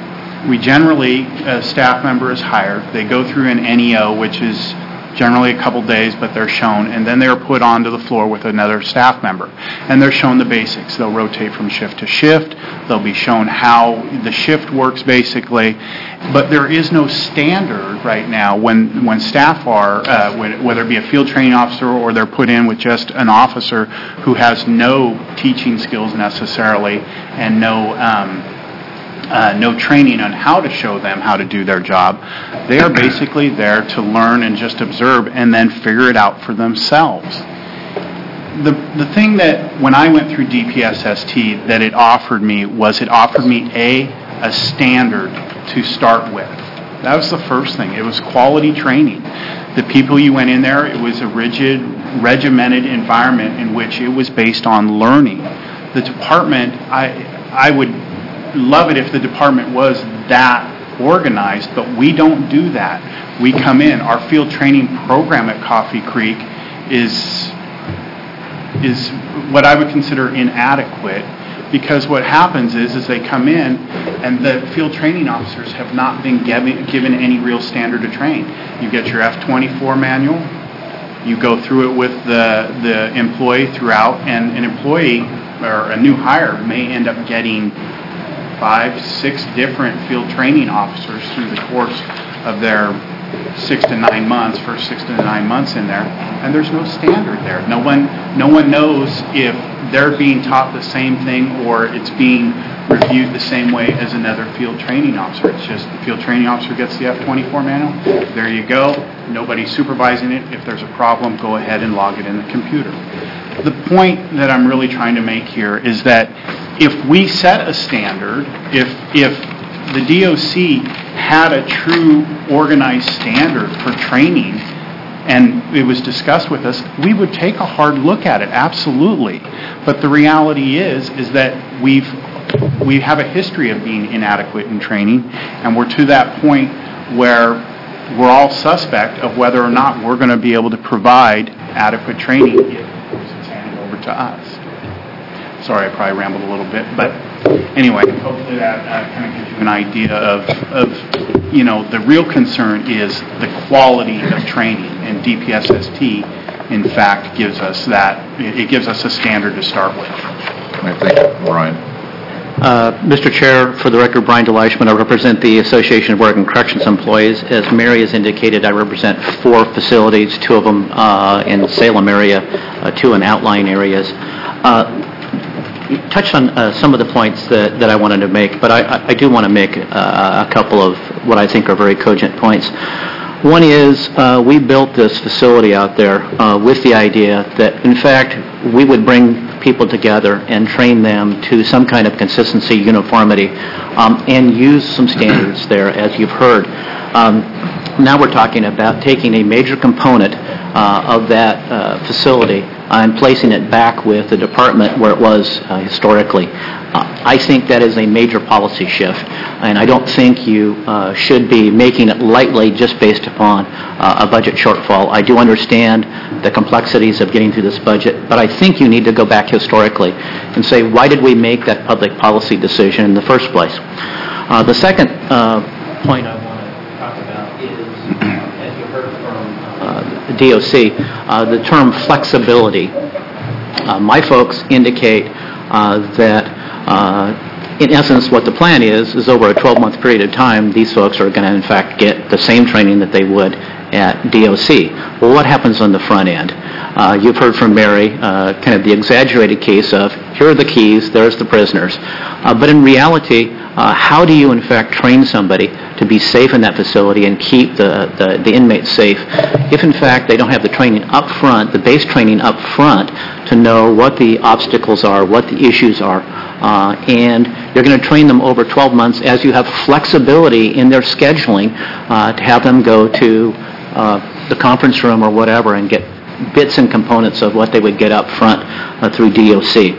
We generally, a staff member is hired. They go through an N E O, which is generally a couple days, but they're shown, and then they're put onto the floor with another staff member. And they're shown the basics. They'll rotate from shift to shift. They'll be shown how the shift works, basically. But there is no standard right now when, when staff are, uh, when, whether it be a field training officer or they're put in with just an officer who has no teaching skills necessarily and no um, Uh, no training on how to show them how to do their job. They are basically there to learn and just observe and then figure it out for themselves. The the thing that when I went through D P S S T that it offered me was it offered me a a standard to start with. That was the first thing. It was quality training. The people you went in there, it was a rigid, regimented environment in which it was based on learning. The department, I I would love it if the department was that organized, but we don't do that. We come in. Our field training program at Coffee Creek is is what I would consider inadequate, because what happens is is they come in and the field training officers have not been given, given any real standard to train. You get your F twenty-four manual, you go through it with the the employee throughout, and an employee or a new hire may end up getting five, six different field training officers through the course of their six to nine months, first six to nine months in there, and there's no standard there. No one, no one knows if they're being taught the same thing or it's being reviewed the same way as another field training officer. It's just the field training officer gets the F twenty-four manual. There you go. Nobody's supervising it. If there's a problem, go ahead and log it in the computer. The point that I'm really trying to make here is that if we set a standard, if if the D O C had a true organized standard for training and it was discussed with us, we would take a hard look at it, absolutely. But the reality is is that we've we have a history of being inadequate in training, and we're to that point where we're all suspect of whether or not we're going to be able to provide adequate training if it's handed over to us. Sorry, I probably rambled a little bit, but anyway, hopefully that uh, kind of gives you an idea of, of, you know, the real concern is the quality of training, and D P S S T, in fact, gives us that, it gives us a standard to start with. I think, Brian. Uh, Mister Chair, for the record, Brian DeLeichman, I represent the Association of Oregon Corrections Employees. As Mary has indicated, I represent four facilities, two of them uh, in the Salem area, uh, two in outlying areas. Uh, you touched on uh, some of the points that, that I wanted to make, but I, I do want to make uh, a couple of what I think are very cogent points. One is uh, we built this facility out there uh, with the idea that, in fact, we would bring people together and train them to some kind of consistency, uniformity, um, and use some standards there, as you've heard. Um, now we're talking about taking a major component uh, of that uh, facility and placing it back with the department where it was uh, historically. Uh, I think that is a major policy shift, and I don't think you uh, should be making it lightly just based upon uh, a budget shortfall. I do understand the complexities of getting through this budget, but I think you need to go back historically and say, why did we make that public policy decision in the first place? Uh, the second uh, point I want to talk about is, uh, as you heard from uh, the D O C, uh, the term flexibility. Uh, my folks indicate uh, that Uh, in essence, what the plan is, is over a twelve-month period of time, these folks are going to, in fact, get the same training that they would at D O C. Well, what happens on the front end? Uh, you've heard from Mary uh, kind of the exaggerated case of, here are the keys, there's the prisoners. Uh, but in reality, uh, how do you, in fact, train somebody to be safe in that facility and keep the, the, the inmates safe if, in fact, they don't have the training up front, the base training up front, to know what the obstacles are, what the issues are, uh, and you're going to train them over twelve months as you have flexibility in their scheduling uh, to have them go to uh, the conference room or whatever and get bits and components of what they would get up front uh, through D O C.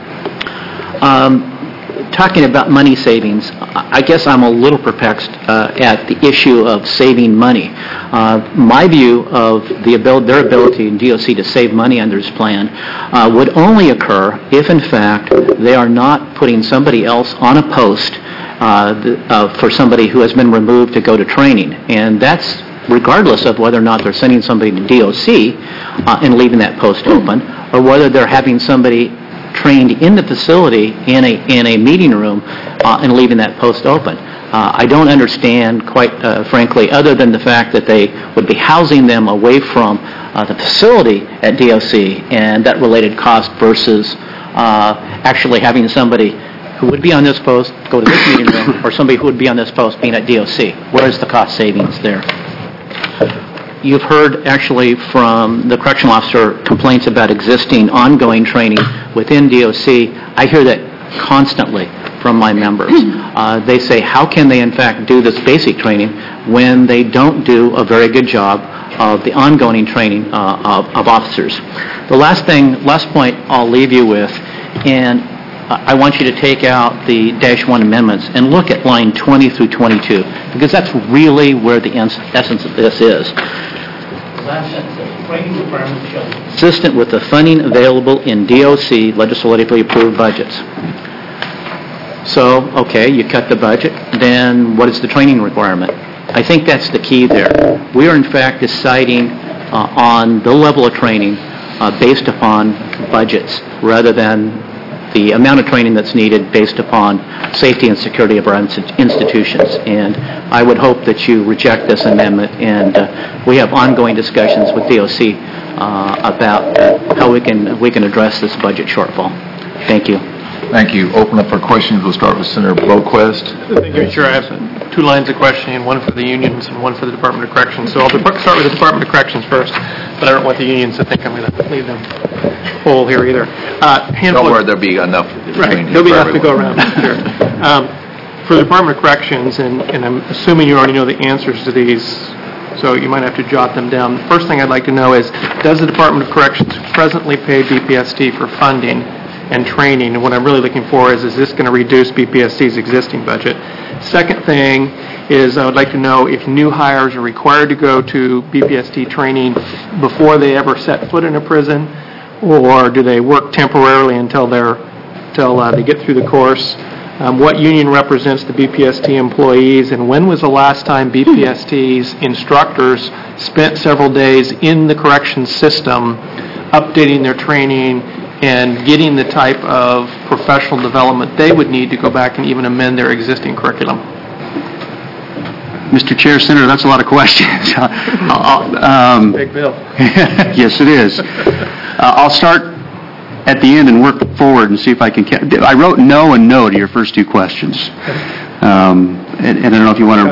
Um, talking about money savings, I guess I'm a little perplexed uh, at the issue of saving money. Uh, my view of the ability, their ability in D O C to save money under this plan uh, would only occur if, in fact, they are not putting somebody else on a post uh, the- uh, for somebody who has been removed to go to training. And that's regardless of whether or not they're sending somebody to D O C uh, and leaving that post open, or whether they're having somebody trained in the facility in a in a meeting room uh, and leaving that post open. Uh, I don't understand, quite uh, frankly, other than the fact that they would be housing them away from uh, the facility at D O C and that related cost versus uh, actually having somebody who would be on this post go to this meeting room, or somebody who would be on this post being at D O C. Where is the cost savings there? You've heard actually from the correctional officer complaints about existing ongoing training within D O C. I hear that constantly from my members. Uh, they say, how can they in fact do this basic training when they don't do a very good job of the ongoing training uh, of, of officers? The last thing, last point I'll leave you with, and I want you to take out the dash one amendments and look at line twenty through twenty-two, because that's really where the ens- essence of this is. The last sentence says, training requirements shall be consistent with the funding available in D O C legislatively approved budgets. So, okay, you cut the budget, then what is the training requirement? I think that's the key there. We are in fact deciding uh, on the level of training uh, based upon budgets rather than the amount of training that's needed based upon safety and security of our institutions. And I would hope that you reject this amendment, and uh, we have ongoing discussions with D O C uh, about uh, how we can we can address this budget shortfall. Thank you. Thank you. Open up for questions. We'll start with Senator Boquist. Thank you, Chair. I have two lines of questioning, one for the unions and one for the Department of Corrections. So I'll depart- start with the Department of Corrections first, but I don't want the unions to think I'm going to leave them whole here either. Uh, handful Don't worry, of- there'll be enough Right, between you there'll be for enough to go everyone. around, sure. Um, For the Department of Corrections, and and I'm assuming you already know the answers to these, so you might have to jot them down. The first thing I'd like to know is, does the Department of Corrections presently pay B P S T for funding and training? And what I'm really looking for is, is this going to reduce B P S T's existing budget? Second thing is, I would like to know if new hires are required to go to B P S T training before they ever set foot in a prison, or do they work temporarily until they're until uh, they get through the course? Um, what union represents the B P S T employees, and when was the last time B P S T's instructors spent several days in the corrections system updating their training and getting the type of professional development they would need to go back and even amend their existing curriculum? Mister Chair, Senator, that's a lot of questions. I'll- um, Big bill. Yes, it is. Uh, I'll start at the end and work forward and see if I can... Ca- I wrote no and no to your first two questions. Um, and, and I don't know if you want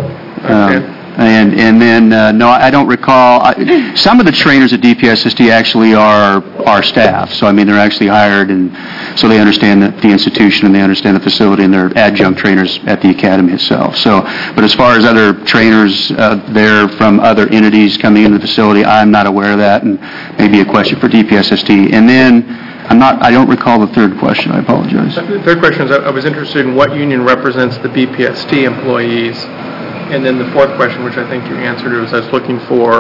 to... And and then, uh, no, I don't recall. I, some of the trainers at D P S S T actually are our staff. So, I mean, they're actually hired, and so they understand the, the institution and they understand the facility, and they're adjunct trainers at the academy itself. So, but as far as other trainers uh, there from other entities coming into the facility, I'm not aware of that, and maybe a question for D P S S T. And then, I'm not, I don't recall the third question. I apologize. The third question is, I I was interested in what union represents the B P S T employees. And then the fourth question, which I think you answered, was I was looking for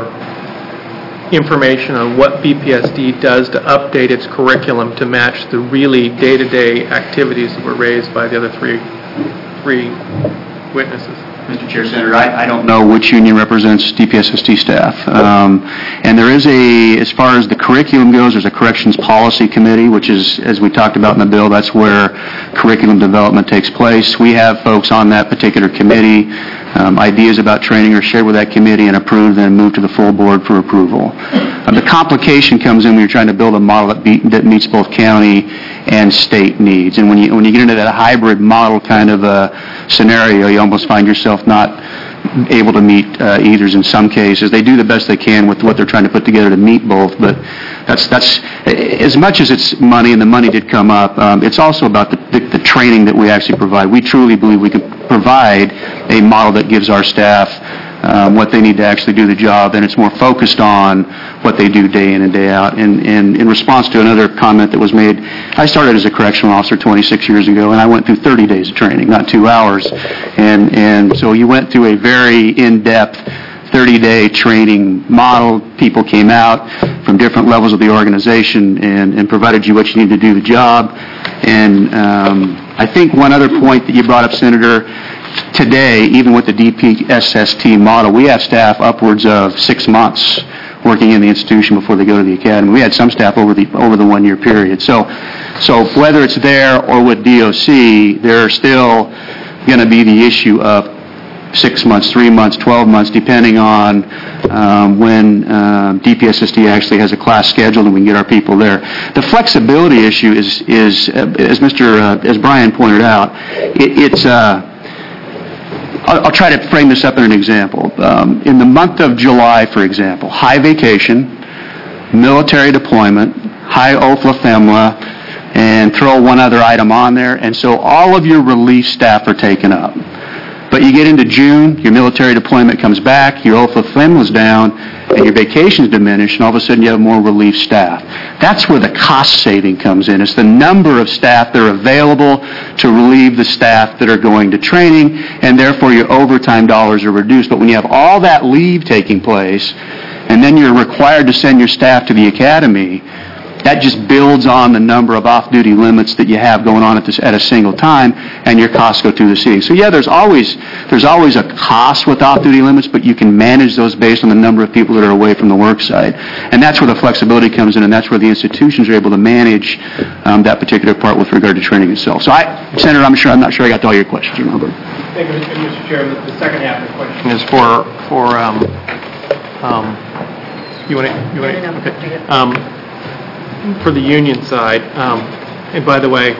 information on what B P S D does to update its curriculum to match the really day-to-day activities that were raised by the other three three witnesses. Mister Chair, Senator, I, I don't know which union represents D P S S T staff. Um, and there is a, as far as the curriculum goes, there's a corrections policy committee, which is, as we talked about in the bill, that's where curriculum development takes place. We have folks on that particular committee. Um, ideas about training are shared with that committee and approved, then moved to the full board for approval. Uh, the complication comes in when you're trying to build a model that, be, that meets both county and state needs. And when you when you get into that hybrid model kind of a scenario, you almost find yourself not able to meet uh, either's in some cases. They do the best they can with what they're trying to put together to meet both, but that's that's as much as it's money, and the money did come up, um, it's also about the, the, the training that we actually provide. We truly believe we can provide a model that gives our staff um, what they need to actually do the job, and it's more focused on what they do day in and day out. And, and in response to another comment that was made, I started as a correctional officer twenty-six years ago, and I went through thirty days of training, not two hours. And, and so you went through a very in-depth thirty-day training model. People came out from different levels of the organization and, and provided you what you need to do the job. And um, I think one other point that you brought up, Senator, today, even with the D P S S T model, we have staff upwards of six months working in the institution before they go to the academy. We had some staff over the over the one-year period. So, so whether it's there or with D O C, there's still going to be the issue of six months, three months, twelve months, depending on um, when um, D P S S T actually has a class scheduled and we can get our people there. The flexibility issue is, is uh, as Mister Uh, as Brian pointed out, it, it's. Uh, I'll, I'll try to frame this up in an example. Um, in the month of July, for example, high vacation, military deployment, high O F L A F E M L A, and throw one other item on there, and so all of your relief staff are taken up. But you get into June, your military deployment comes back, your O F L A F E M L A is down, and your vacations diminish, and all of a sudden you have more relief staff. That's where the cost saving comes in. It's the number of staff that are available to relieve the staff that are going to training, and therefore your overtime dollars are reduced. But when you have all that leave taking place, and then you're required to send your staff to the academy, that just builds on the number of off-duty limits that you have going on at this at a single time, and your costs go through the ceiling. So yeah, there's always there's always a cost with off-duty limits, but you can manage those based on the number of people that are away from the work site, and that's where the flexibility comes in, and that's where the institutions are able to manage um, that particular part with regard to training itself. So, I, Senator, I'm sure I'm not sure I got to all your questions. Remember? Thank you, Mister Chair. The, the second half of the question is for for um, um, you want to you want to okay. Um, for the union side, um, and by the way,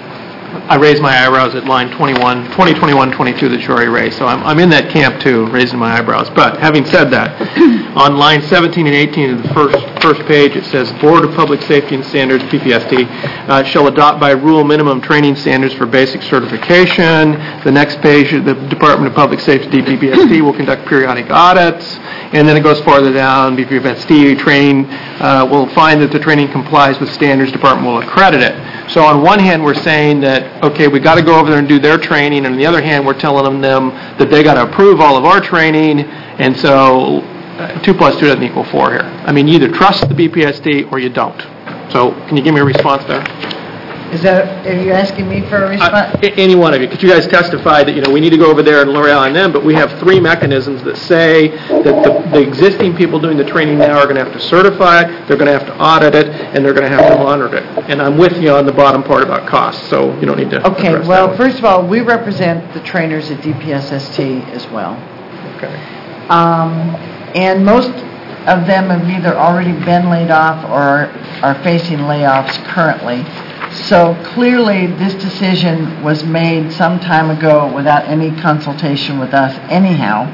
I raised my eyebrows at line twenty-one, twenty, twenty-one, twenty-two that you already raised, so I'm, I'm in that camp too, raising my eyebrows. But having said that, on line seventeen and eighteen of the first first page, it says, Board of Public Safety and Standards, B P S T, uh, shall adopt by rule minimum training standards for basic certification. The next page, the Department of Public Safety, B P S T, will conduct periodic audits. And then it goes farther down, B P S T training uh, will find that the training complies with standards, department will accredit it. So on one hand, we're saying that, okay, we got to go over there and do their training, and on the other hand, we're telling them that they got to approve all of our training, and so uh, two plus two doesn't equal four here. I mean, you either trust the B P S T or you don't. So can you give me a response there? Is that, are you asking me for a response? Uh, any one of you, because you guys testified that, you know, we need to go over there and rely on them, but we have three mechanisms that say that the, the existing people doing the training now are going to have to certify it, they're going to have to audit it, and they're going to have to monitor it. And I'm with you on the bottom part about costs, so you don't need to Okay, address well, that first of all, we represent the trainers at D P S S T as well. Okay. Um, and most of them have either already been laid off or are facing layoffs currently. So clearly, this decision was made some time ago without any consultation with us anyhow.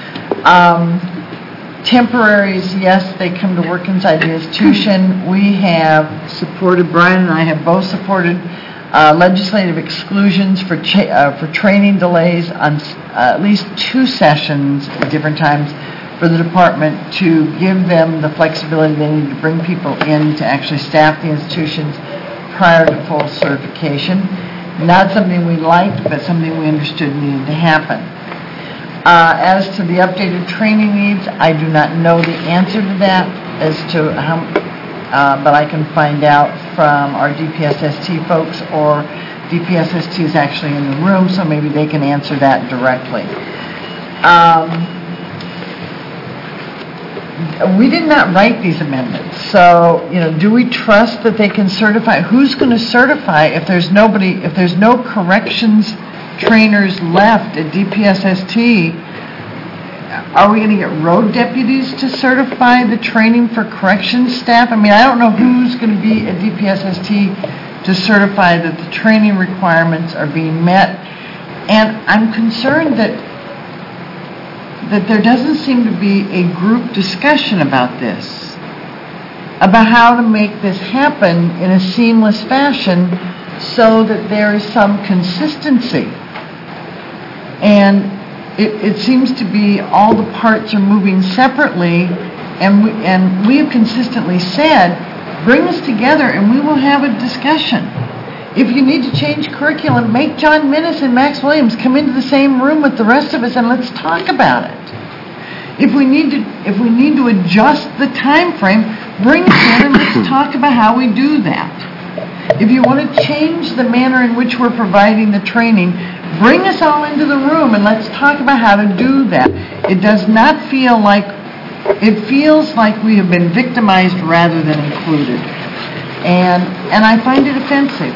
Um, temporaries, yes, they come to work inside the institution. We have supported, Brian and I have both supported uh, legislative exclusions for cha- uh, for training delays on uh, at least two sessions at different times for the department to give them the flexibility they need to bring people in to actually staff the institutions prior to full certification. Not something we liked, but something we understood needed to happen. Uh, as to the updated training needs, I do not know the answer to that as to how, uh, but I can find out from our D P S S T folks, or D P S S T is actually in the room, so maybe they can answer that directly. Um, We did not write these amendments, so, you know, do we trust that they can certify? Who's going to certify if there's nobody, if there's no corrections trainers left at D P S S T? Are we going to get road deputies to certify the training for corrections staff? I mean, I don't know who's going to be at D P S S T to certify that the training requirements are being met. And I'm concerned that that there doesn't seem to be a group discussion about this, about how to make this happen in a seamless fashion so that there is some consistency. And it, it seems to be all the parts are moving separately, and we, and we have consistently said, bring us together and we will have a discussion. If you need to change curriculum, make John Minnis and Max Williams come into the same room with the rest of us and let's talk about it. If we need to, if we need to adjust the time frame, bring us in and let's talk about how we do that. If you want to change the manner in which we're providing the training, bring us all into the room and let's talk about how to do that. It does not feel like, it feels like we have been victimized rather than included. And, and I find it offensive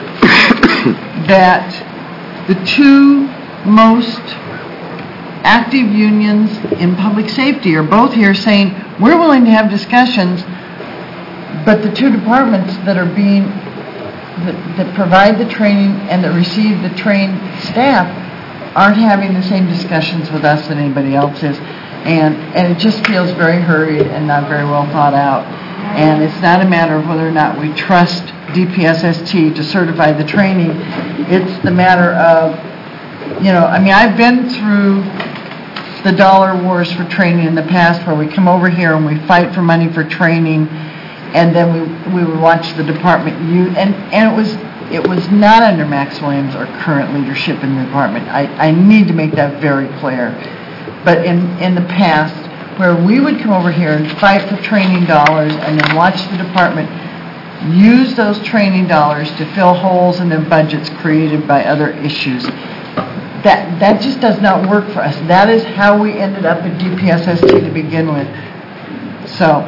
that the two most active unions in public safety are both here saying, we're willing to have discussions, but the two departments that are being, that, that provide the training and that receive the trained staff aren't having the same discussions with us that anybody else is. And, and it just feels very hurried and not very well thought out. And it's not a matter of whether or not we trust D P S S T to certify the training. It's the matter of, you know, I mean, I've been through the dollar wars for training in the past where we come over here and we fight for money for training, and then we we would watch the department use, and, and it was it was not under Max Williams or current leadership in the department. I, I need to make that very clear. But in, in the past, where we would come over here and fight for training dollars and then watch the department use those training dollars to fill holes in their budgets created by other issues. That that just does not work for us. That is how we ended up at D P S S T to begin with. So,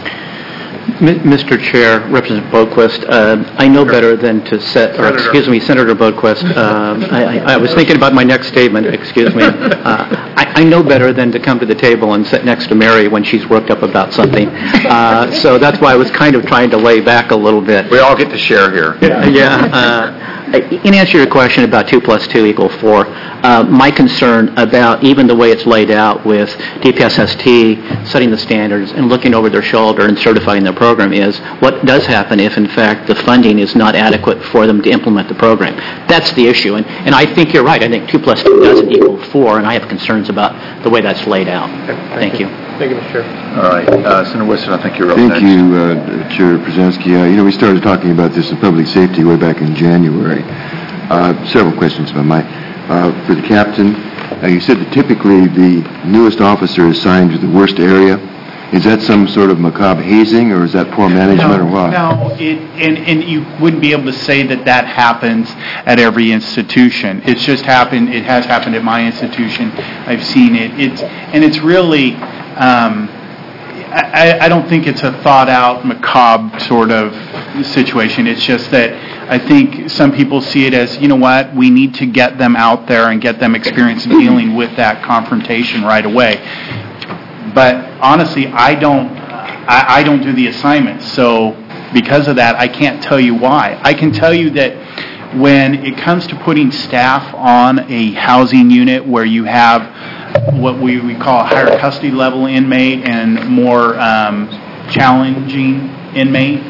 Mister Chair, Representative Boquist, uh, I know better than to set, or excuse me, Senator Boquist, uh, I, I, I was thinking about my next statement, excuse me. Uh, I, I know better than to come to the table and sit next to Mary when she's worked up about something. Uh, so that's why I was kind of trying to lay back a little bit. We all get to share here. Yeah. Uh, in answer to your question about two plus two equal four, uh, my concern about even the way it's laid out with D P S S T setting the standards and looking over their shoulder and certifying their program is what does happen if, in fact, the funding is not adequate for them to implement the program. That's the issue. And, and I think you're right. I think two plus two doesn't equal four, and I have concerns about the way that's laid out. Thank, Thank you. Thank you, Mister Chair. All right, uh, Senator Whitson, I think you're up Thank next. you, uh, Chair Brzezinski. Uh, you know, we started talking about this in public safety way back in January. Uh, several questions, if I might. Uh, for the captain, uh, you said that typically the newest officer is assigned to the worst area. Is that some sort of macabre hazing, or is that poor management, no, or what? No, it, and, and you wouldn't be able to say that that happens at every institution. It's just happened, it has happened at my institution. I've seen it. It's, and it's really, um, I, I don't think it's a thought-out, macabre sort of situation. It's just that I think some people see it as, you know what, we need to get them out there and get them experience dealing with that confrontation right away. But honestly, I don't, I, I don't do the assignments. So because of that, I can't tell you why. I can tell you that when it comes to putting staff on a housing unit where you have what we, we call a higher custody level inmate and more um, challenging inmate,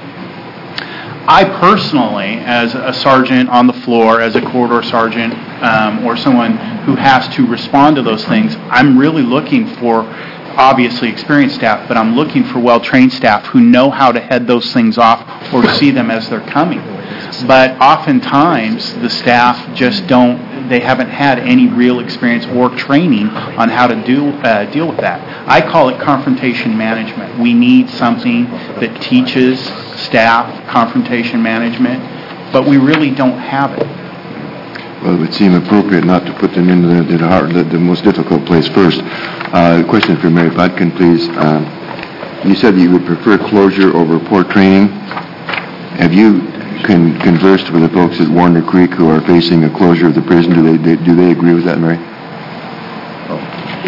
I personally, as a sergeant on the floor, as a corridor sergeant, um, or someone who has to respond to those things, I'm really looking for obviously experienced staff, but I'm looking for well-trained staff who know how to head those things off or see them as they're coming. But oftentimes, the staff just don't, they haven't had any real experience or training on how to do uh, deal with that. I call it confrontation management. We need something that teaches staff confrontation management, but we really don't have it. Well, it would seem appropriate not to put them into the, the, hard, the, the most difficult place first. Uh, question for Mary Botkin, please. Uh, you said that you would prefer closure over poor training. Have you con- conversed with the folks at Warner Creek who are facing a closure of the prison? Do they, they do they agree with that, Mary? Oh.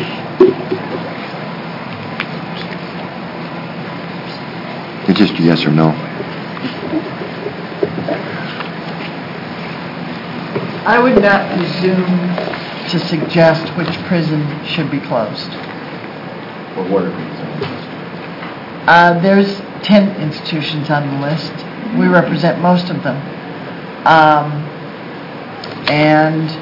It's just a yes or no. I would not presume to suggest which prison should be closed. Or what are Uh, there's ten institutions on the list. We represent most of them. Um, and,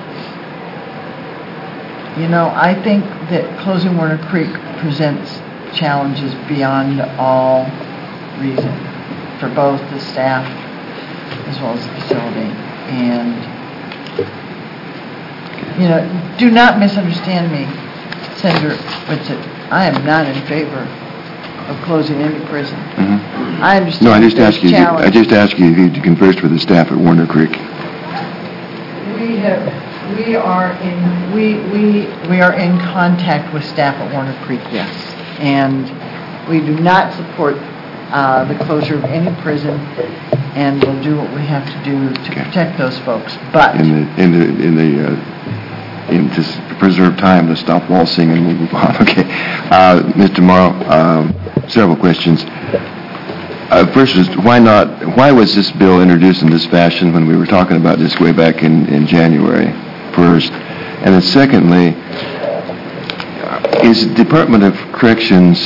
you know, I think that closing Warner Creek presents challenges beyond all reason for both the staff as well as the facility. And, you know, do not misunderstand me, Senator Whitsitt. I am not in favor of closing any prison. Mhm. I understand No, I just there's asked you, I challenge. just asked you if you conversed with the staff at Warner Creek. We have, we are in, we, we, we are in contact with staff at Warner Creek, yes. And we do not support uh, the closure of any prison, and we'll do what we have to do to Okay. protect those folks. But In the, in the, in the, uh, in to s- preserve time, let's stop waltzing and we'll move on. Okay. Uh, Mister Morrow, um, several questions. Uh, First is, why not, why was this bill introduced in this fashion when we were talking about this way back in, in January first? And then secondly, uh, is the Department of Corrections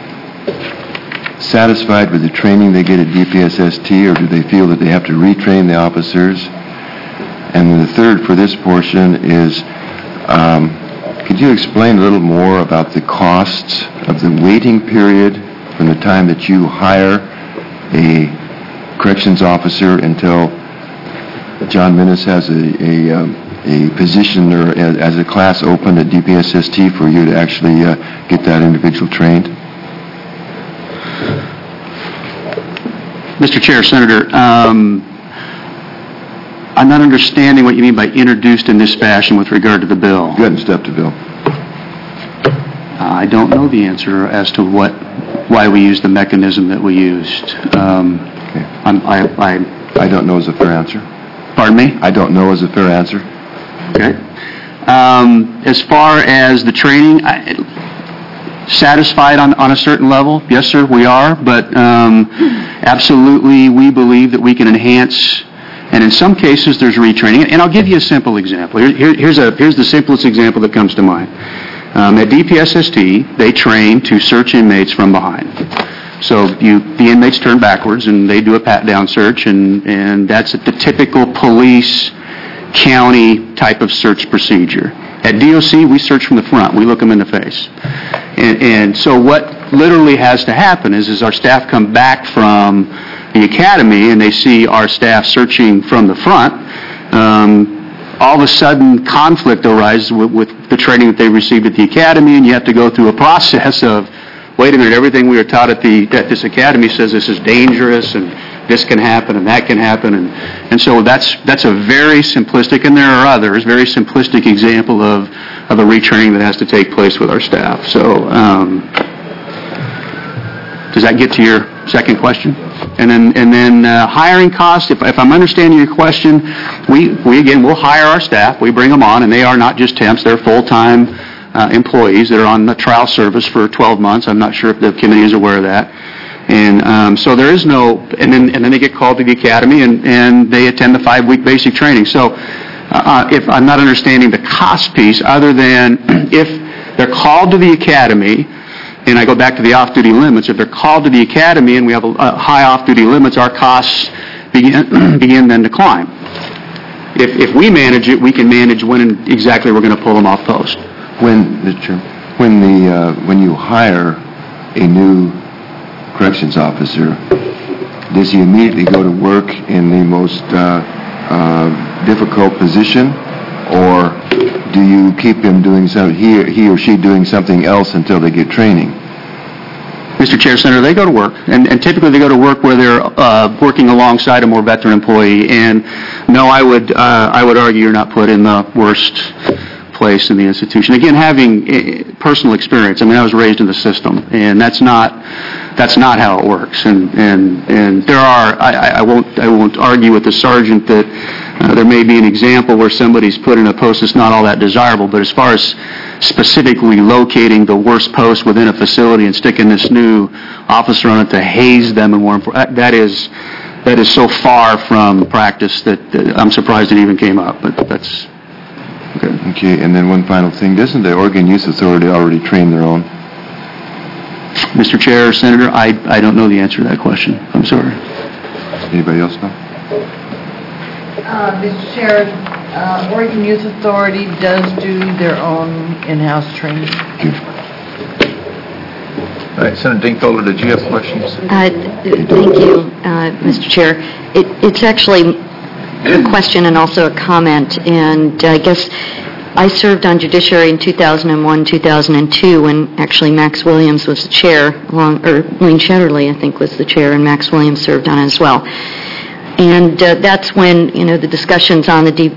satisfied with the training they get at D P S S T, or do they feel that they have to retrain the officers? And then the third for this portion is, um, could you explain a little more about the costs of the waiting period from the time that you hire a corrections officer until John Minnis has a, a, um, a position or a, as a class open at D P S S T for you to actually uh, get that individual trained? Mister Chair, Senator, um, I'm not understanding what you mean by introduced in this fashion with regard to the bill. Go ahead and step to bill. Uh, I don't know the answer as to what, why we used the mechanism that we used. Um, Okay. I'm, I, I, I don't know is a fair answer. pardon me? I don't know is a fair answer. Okay. Um, as far as the training, I, satisfied on, on a certain level? Yes, sir, we are, but um, absolutely we believe that we can enhance, and in some cases there's retraining. And I'll give you a simple example. Here, here, here's, a, here's the simplest example that comes to mind. Um, at D P S S T, they train to search inmates from behind. So you, the inmates turn backwards and they do a pat-down search, and, and that's the typical police, county type of search procedure. At D O C, we search from the front. We look them in the face. And, and so what literally has to happen is, is our staff come back from the academy and they see our staff searching from the front. Um, all of a sudden, conflict arises with, with the training that they received at the academy, and you have to go through a process of, wait a minute, everything we were taught at, the, at this academy says this is dangerous, and this can happen, and that can happen, and, and so that's that's a very simplistic, and there are others, very simplistic example of, of a retraining that has to take place with our staff. So, um, does that get to your second question? And then, and then uh, hiring costs, if, if I'm understanding your question, we, we again, we'll hire our staff, we bring them on, and they are not just temps, they're full-time uh, employees that are on the trial service for twelve months. I'm not sure if the committee is aware of that. And um, so there is no, and then and then they get called to the academy and, and they attend the five-week basic training. So uh, if I'm not understanding the cost piece, other than if they're called to the academy, and I go back to the off-duty limits, if they're called to the academy and we have a, a high off-duty limits, our costs begin, begin then to climb. If, if we manage it, we can manage when exactly we're going to pull them off post. When, Mister Chairman, when the uh, when you hire a new corrections officer, does he immediately go to work in the most uh, uh, difficult position, or do you keep him doing some he he or she doing something else until they get training? Mister Chair, Senator, they go to work, and, and typically they go to work where they're uh, working alongside a more veteran employee. And no, I would uh, I would argue you're not put in the worst place in the institution. Again, having uh, personal experience. I mean, I was raised in the system, and that's not that's not how it works. And and and there are I, I won't I won't argue with the sergeant that uh, there may be an example where somebody's put in a post that's not all that desirable. But as far as specifically locating the worst post within a facility and sticking this new officer on it to haze them and more important, that is that is so far from practice that, that I'm surprised it even came up. But that's. Okay. Okay, and then one final thing. Doesn't the Oregon Youth Authority already train their own? Mister Chair, Senator, I, I don't know the answer to that question. I'm sorry. Anybody else know? Uh, Mister Chair, uh, Oregon Youth Authority does do their own in-house training. All right, Senator Dingfelder, did you have questions? Uh, thank you, uh, Mister Chair. It, it's actually a question and also a comment, and I guess I served on judiciary in two thousand one, two thousand two, when actually Max Williams was the chair, along, or Wayne Shetterly, I think, was the chair, and Max Williams served on it as well. And uh, that's when, you know, the discussions on the D-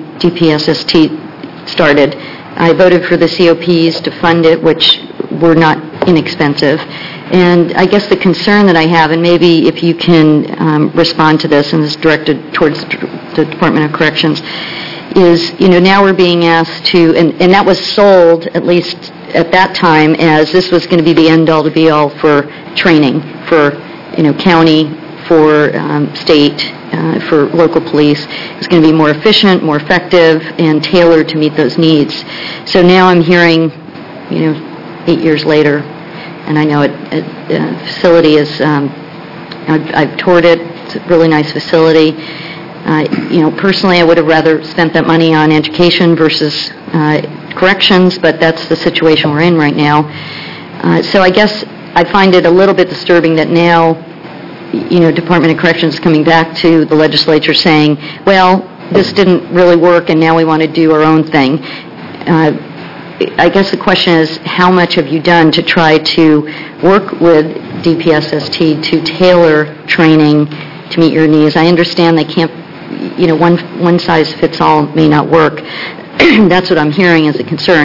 DPSST started. I voted for the C O Ps to fund it, which were not inexpensive. And I guess the concern that I have, and maybe if you can um, respond to this, and this is directed towards the Department of Corrections, is, you know, now we're being asked to, and, and that was sold, at least at that time, as this was going to be the end-all to be-all for training, for, you know, county, for um, state, uh, for local police. It's going to be more efficient, more effective, and tailored to meet those needs. So now I'm hearing, you know, eight years later, and I know it, it, the facility is, um, I've, I've toured it. It's a really nice facility. Uh, you know, personally, I would have rather spent that money on education versus uh, corrections, but that's the situation we're in right now. Uh, so I guess I find it a little bit disturbing that now, you know, Department of Corrections is coming back to the legislature saying, well, this didn't really work and now we want to do our own thing. Uh, I guess the question is, how much have you done to try to work with D P S S T to tailor training to meet your needs? I understand they can't, you know, one one size fits all may not work. That's what I'm hearing as a concern.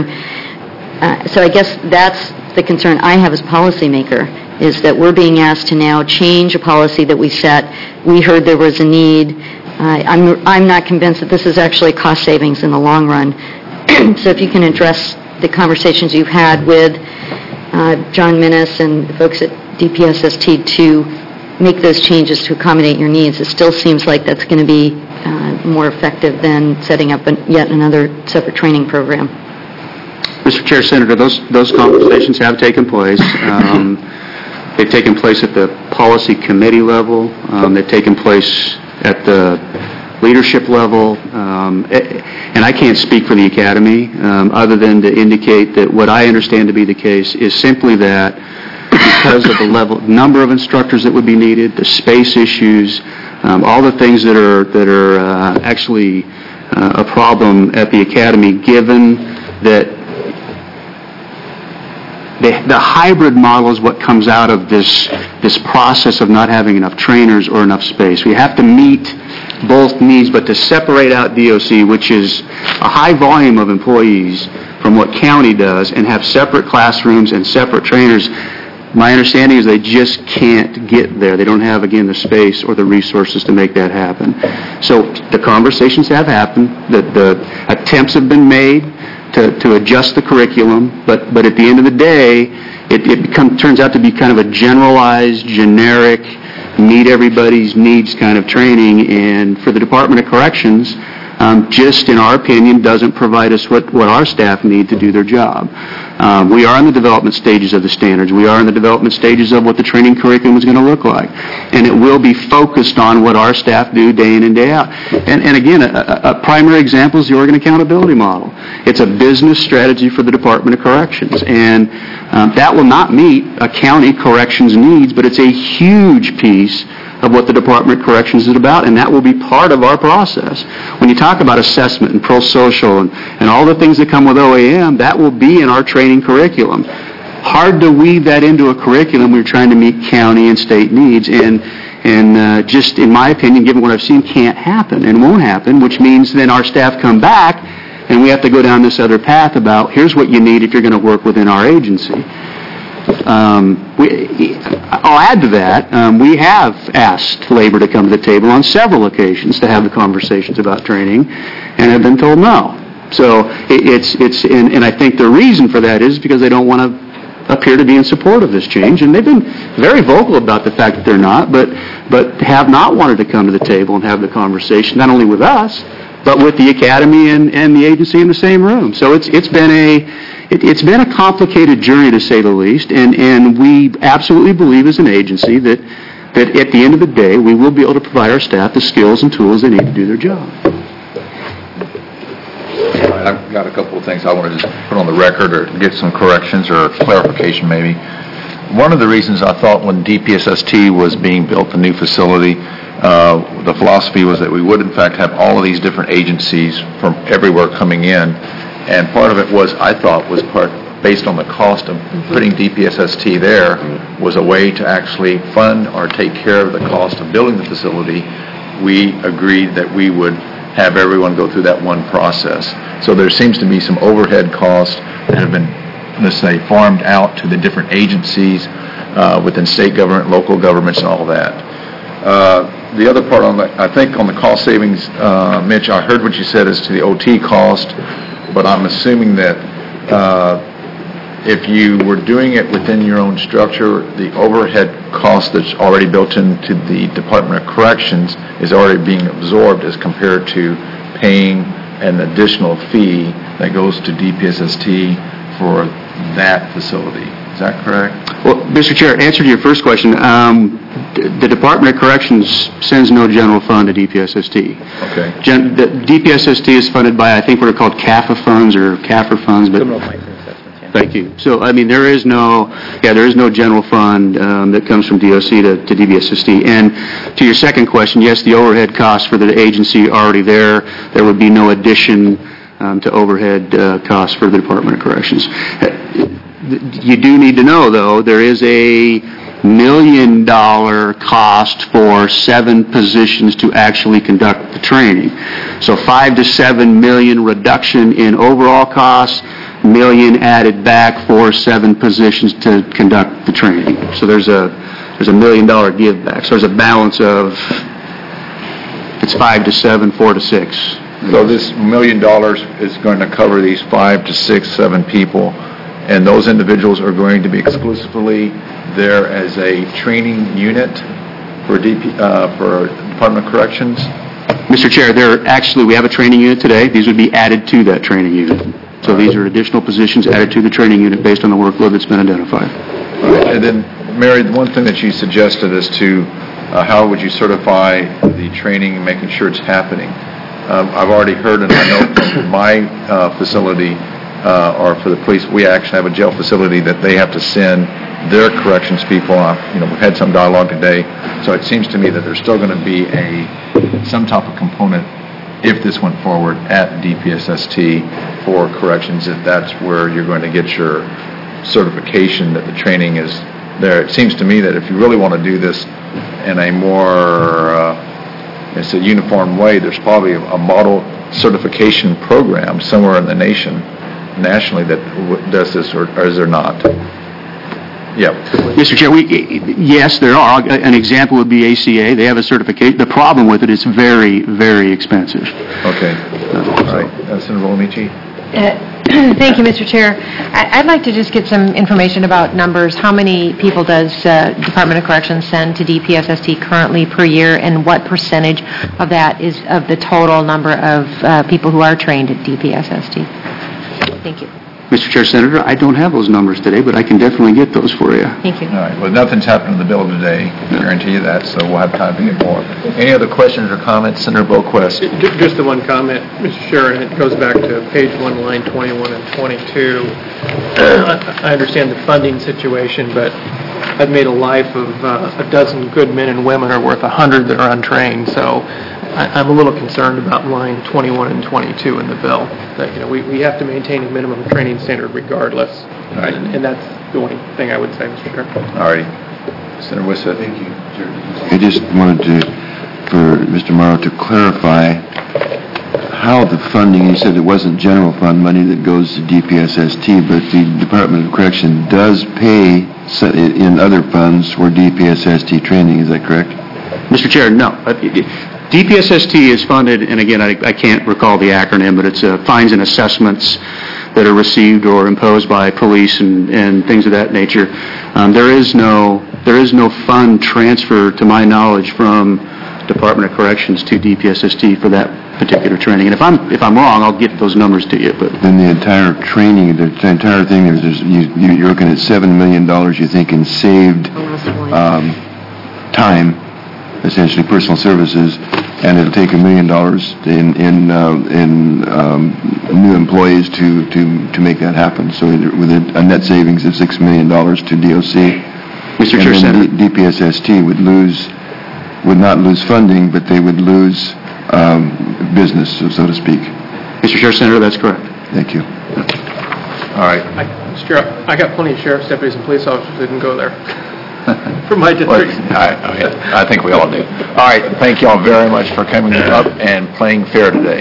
Uh, so I guess that's the concern I have as policymaker, is that we're being asked to now change a policy that we set. We heard there was a need. Uh, I'm I'm not convinced that this is actually cost savings in the long run. So if you can address the conversations you've had with uh, John Minnis and the folks at D P S S T to make those changes to accommodate your needs, it still seems like that's going to be uh, more effective than setting up an, yet another separate training program. Mister Chair, Senator, those those conversations have taken place. Um, they've taken place at the policy committee level. Um, they've taken place at the leadership level, um, and I can't speak for the Academy um, other than to indicate that what I understand to be the case is simply that because of the level, number of instructors that would be needed, the space issues, um, all the things that are that are uh, actually uh, a problem at the Academy, given that the, the hybrid model is what comes out of this this process of not having enough trainers or enough space. We have to meet both needs, but to separate out D O C, which is a high volume of employees, from what county does, and have separate classrooms and separate trainers, my understanding is they just can't get there. They don't have, again, the space or the resources to make that happen. So the conversations have happened. The, the attempts have been made to, to adjust the curriculum, but, but at the end of the day, it, it become, turns out to be kind of a generalized, generic, meet everybody's needs kind of training, and for the Department of Corrections, um, just in our opinion, doesn't provide us what, what our staff need to do their job. Um, we are in the development stages of the standards. We are in the development stages of what the training curriculum is going to look like. And it will be focused on what our staff do day in and day out. And, and again, a, a primary example is the Oregon Accountability Model. It's a business strategy for the Department of Corrections. And um, that will not meet a county corrections needs, but it's a huge piece of what the Department of Corrections is about, and that will be part of our process. When you talk about assessment and pro-social and, and all the things that come with O A M, that will be in our training curriculum. Hard to weave that into a curriculum we're trying to meet county and state needs, and and uh, just in my opinion, given what I've seen, can't happen and won't happen, which means then our staff come back and we have to go down this other path about here's what you need if you're going to work within our agency. Um, we, I'll add to that, um, we have asked labor to come to the table on several occasions to have the conversations about training and have been told no. So it, it's, it's and, and I think the reason for that is because they don't want to appear to be in support of this change, and they've been very vocal about the fact that they're not, but, but have not wanted to come to the table and have the conversation, not only with us, but with the Academy and, and the agency in the same room. So it's, it's been a It, it's been a complicated journey, to say the least, and, and we absolutely believe as an agency that, that at the end of the day, we will be able to provide our staff the skills and tools they need to do their job. I've got a couple of things I want to just put on the record or get some corrections or clarification maybe. One of the reasons I thought when D P S S T was being built, the new facility, uh, the philosophy was that we would in fact have all of these different agencies from everywhere coming in, And part of it was, I thought, was part, based on the cost of putting D P S S T there, was a way to actually fund or take care of the cost of building the facility. We agreed that we would have everyone go through that one process. So there seems to be some overhead costs that have been, let's say, farmed out to the different agencies uh, within state government, local governments, and all that. Uh, the other part on the, I think on the cost savings, uh, Mitch, I heard what you said as to the O T cost, but I'm assuming that uh, if you were doing it within your own structure, the overhead cost that's already built into the Department of Corrections is already being absorbed as compared to paying an additional fee that goes to D P S S T for that facility. Is that correct? Well, Mister Chair, answer to your first question, um, the Department of Corrections sends no general fund to D P S S T. Okay. Gen- the D P S S T is funded by, I think what are called C A F A funds or C A F R funds, but... Criminal Finance Assessments, yeah. Thank you. So, I mean, there is no, yeah, there is no general fund um, that comes from D O C to, to D P S S T. And to your second question, yes, the overhead costs for the agency are already there. There would be no addition um, to overhead uh, costs for the Department of Corrections. You do need to know, though, there is a million dollar cost for seven positions to actually conduct the training. So five to seven million reduction in overall costs, million added back for seven positions to conduct the training. So there's a there's a million dollar give back. So there's a balance of, it's five to seven, four to six. So this million dollars is going to cover these five to six, seven people, and those individuals are going to be exclusively there as a training unit for D P, uh, for Department of Corrections? Mister Chair, there actually, we have a training unit today. These would be added to that training unit. So these are additional positions added to the training unit based on the workload that's been identified. Right. And then, Mary, the one thing that you suggested as to uh, how would you certify the training and making sure it's happening. Um, I've already heard, and I know from my uh, facility, uh, or for the police, we actually have a jail facility that they have to send their corrections people off. You know, we've had some dialogue today, so it seems to me that there's still going to be a some type of component, if this went forward, at D P S S T for corrections, if that's where you're going to get your certification that the training is there. It seems to me that if you really want to do this in a more, uh, it's a uniform way, there's probably a, a model certification program somewhere in the nation, nationally, that w- does this, or, or is there not? Yeah. Mister Chair, we, yes, there are. An example would be A C A. They have a certification. The problem with it is very, very expensive. Okay. All right. Uh, Senator Volamici? Uh, Thank you, Mister Chair. I- I'd like to just get some information about numbers. How many people does uh, Department of Corrections send to D P S S T currently per year, and what percentage of that is of the total number of uh, people who are trained at D P S S T? Thank you. Mister Chair, Senator, I don't have those numbers today, but I can definitely get those for you. Thank you. All right. Well, nothing's happened to the bill today. I guarantee you that, so we'll have time to get more. Any other questions or comments? Senator Boquist? Ju- Just the one comment, Mister Chair, and it goes back to page one, line twenty-one and twenty-two. I I understand the funding situation, but I've made a life of uh, a dozen good men and women are worth a hundred that are untrained, so I- I'm a little concerned about line twenty-one and twenty-two in the bill. That, you know, we we have to maintain a minimum training standard regardless, Right. and and that's the only thing I would say, Mister Chair. All righty. Senator Wissett? Thank you. I just wanted to, for Mister Morrow to clarify how the funding, you said it wasn't general fund money that goes to D P S S T, but the Department of Correction does pay se- in other funds for D P S S T training, is that correct? Mister Chair, no. Uh, D P S S T is funded, and again, I, I can't recall the acronym, but it's uh, fines and assessments that are received or imposed by police and, and things of that nature. Um, there is no there is no fund transfer, to my knowledge, from Department of Corrections to D P S S T for that particular training. And if I'm if I'm wrong, I'll get those numbers to you. But then the entire training, the entire thing, there's, there's you, you're looking at seven million dollars, you think, in saved um, time, essentially personal services, and it'll take a million dollars in in uh, in um, new employees to, to, to make that happen. So with a, a net savings of six million dollars to D O C, Mister and Chair, then Senator. D- DPSST would lose would not lose funding, but they would lose um, business, so, so to speak. Mister Chair, Senator, that's correct. Thank you. All right. I- Mister Chair, I got plenty of sheriff's deputies and police officers that didn't go there. For my Well, district. I, I- I think we all do. All right, thank you all very much for coming up and playing fair today.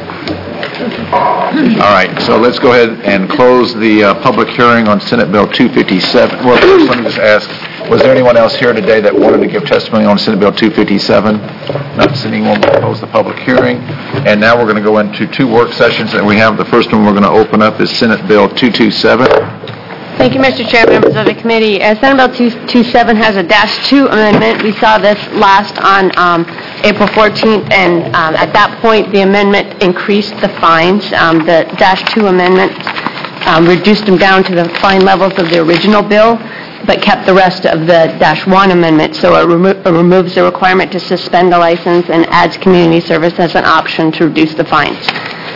All right, so let's go ahead and close the uh, public hearing on Senate Bill two fifty-seven. Well, first, let me just ask, was there anyone else here today that wanted to give testimony on Senate Bill two fifty-seven? Not seeing anyone, we'll close the public hearing. And now we're going to go into two work sessions that we have. The first one we're going to open up is Senate Bill two twenty-seven. Thank you, Mister Chair, members of the committee. Uh, Senate Bill two twenty-seven has a dash two amendment. We saw this last on um, April fourteenth, and um, at that point, the amendment increased the fines. Um, The dash two amendment um, reduced them down to the fine levels of the original bill, but kept the rest of the dash one amendment. So it remo- it removes the requirement to suspend the license and adds community service as an option to reduce the fines.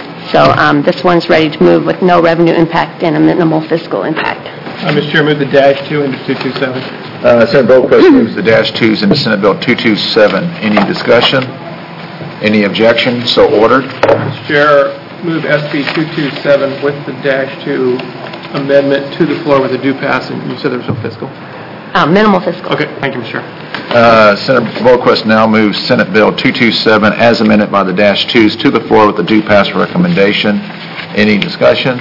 So um, this one's ready to move with no revenue impact and a minimal fiscal impact. Uh, Mister Chair, move the dash two into two twenty-seven. Uh, Senator Boquist moves the dash twos into Senate Bill two twenty-seven. Any discussion? Any objection? So ordered. Mister Chair, move S B two twenty-seven with the dash two amendment to the floor with a due pass, and you said there was no fiscal? Uh, Minimal fiscal. Okay, thank you, Mister Chair. Uh, Senator Boquist now moves Senate Bill two twenty-seven as amended by the dash twos to the floor with the due pass recommendation. Any discussion?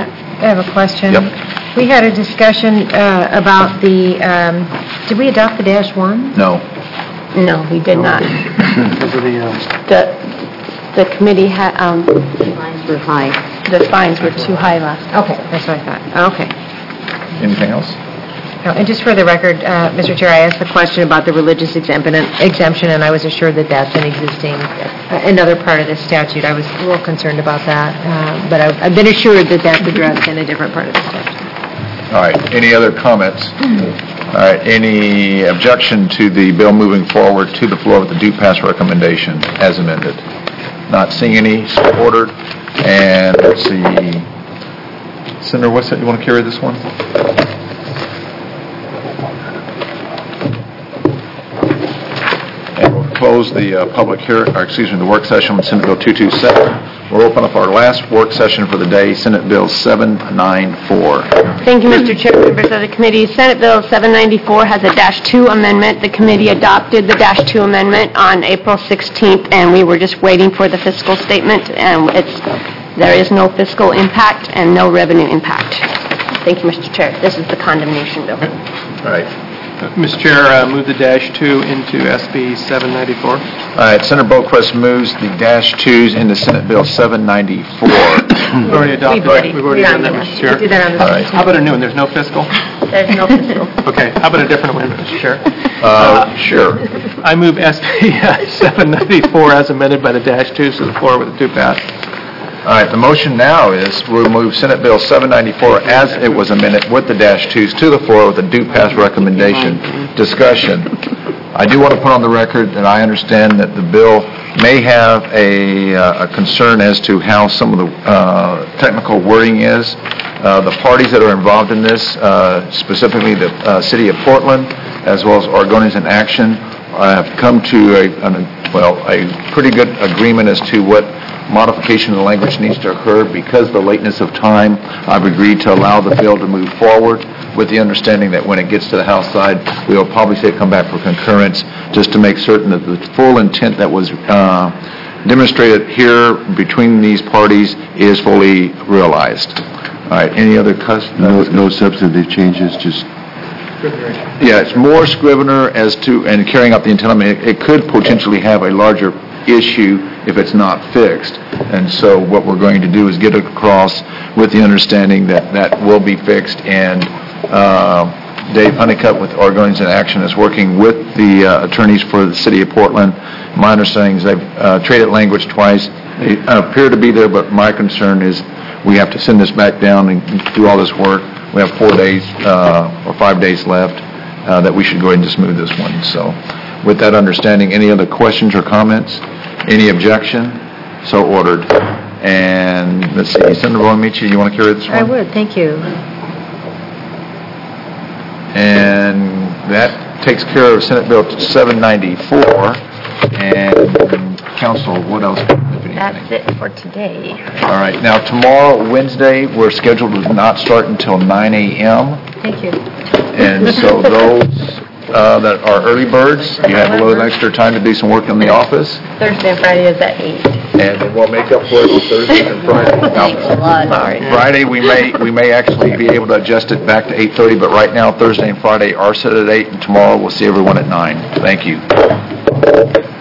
I have a question. Yep. We had a discussion uh, about the, um, did we adopt the dash one? No. No, we did not. Because of the, um, The the committee had, um, Fines were high. the fines were too high last. Okay, that's what I thought. Okay. Anything else? No, and just for the record, uh, Mister Chair, I asked the question about the religious exemption, exemption, and I was assured that that's an existing, uh, another part of the statute. I was a little concerned about that, uh, but I've I've been assured that that's addressed in a different part of the statute. All right, any other comments? All right, any objection to the bill moving forward to the floor with the due pass recommendation as amended? Not seeing any, so ordered. And let's see, Senator Wesson, you want to carry this one? And we'll close the uh, public hearing, or excuse me, the work session on Senate Bill two twenty-seven. We'll open up our last work session for the day, Senate Bill seven ninety-four. Thank you, Mister Chair, members of the committee. Senate Bill seven ninety-four has a dash two amendment. The committee adopted the dash two amendment on April sixteenth, and we were just waiting for the fiscal statement. And it's there is no fiscal impact and no revenue impact. Thank you, Mister Chair. This is the condemnation bill. All right. Mister Chair, uh, move the dash two into S B seven ninety-four. All right, Senator Boquist moves the dash twos into Senate Bill seven ninety-four. We've already adopted We've already- that. We've already we've done that, done Mister that. Chair. We did that on the All right. How about a new one? There's no fiscal? There's no fiscal. Okay, how about a different amendment, Mister Chair? Uh, sure. I move S B seven ninety-four as amended by the dash twos to the floor with a due pass. All right, the motion now is we'll move Senate Bill seven ninety-four as it was amended with the dash twos to the floor with a due pass recommendation. Discussion. I do want to put on the record that I understand that the bill may have a, uh, a concern as to how some of the uh, technical wording is. Uh, the parties that are involved in this, uh, specifically the uh, City of Portland, as well as Oregonians in Action, uh, have come to a, an, well, a pretty good agreement as to what modification of the language needs to occur. Because of the lateness of time, I've agreed to allow the bill to move forward with the understanding that when it gets to the House side, we will probably say come back for concurrence, just to make certain that the full intent that was uh, demonstrated here between these parties is fully realized. All right, any other cus- No, no substantive changes, just... Yeah, it's more Scrivener as to, and carrying out the intent. I mean, it, it could potentially have a larger issue if it's not fixed. And so what we're going to do is get across with the understanding that that will be fixed. And uh, Dave Honeycutt with Oregonians in Action is working with the uh, attorneys for the City of Portland. My understanding is they've uh, traded language twice. They appear to be there, but my concern is we have to send this back down and do all this work. We have four days uh, or five days left uh, that we should go ahead and just move this one. So with that understanding, any other questions or comments? Any objection? So ordered. And let's see, Senator Bonamici, you want to carry this one? I would, thank you. And that takes care of Senate Bill seven ninety-four. And Council, what else, if That's it for today. All right, now tomorrow, Wednesday, we're scheduled to not start until nine a.m. Thank you. And so those uh, that are early birds, you have a little extra time to do some work in the office. Thursday and Friday is at eight. And then we'll make up for it on Thursday and Friday. Thanks a lot. Sorry. Friday, we may, we may actually be able to adjust it back to eight thirty, but right now, Thursday and Friday are set at eight, and tomorrow we'll see everyone at nine. Thank you.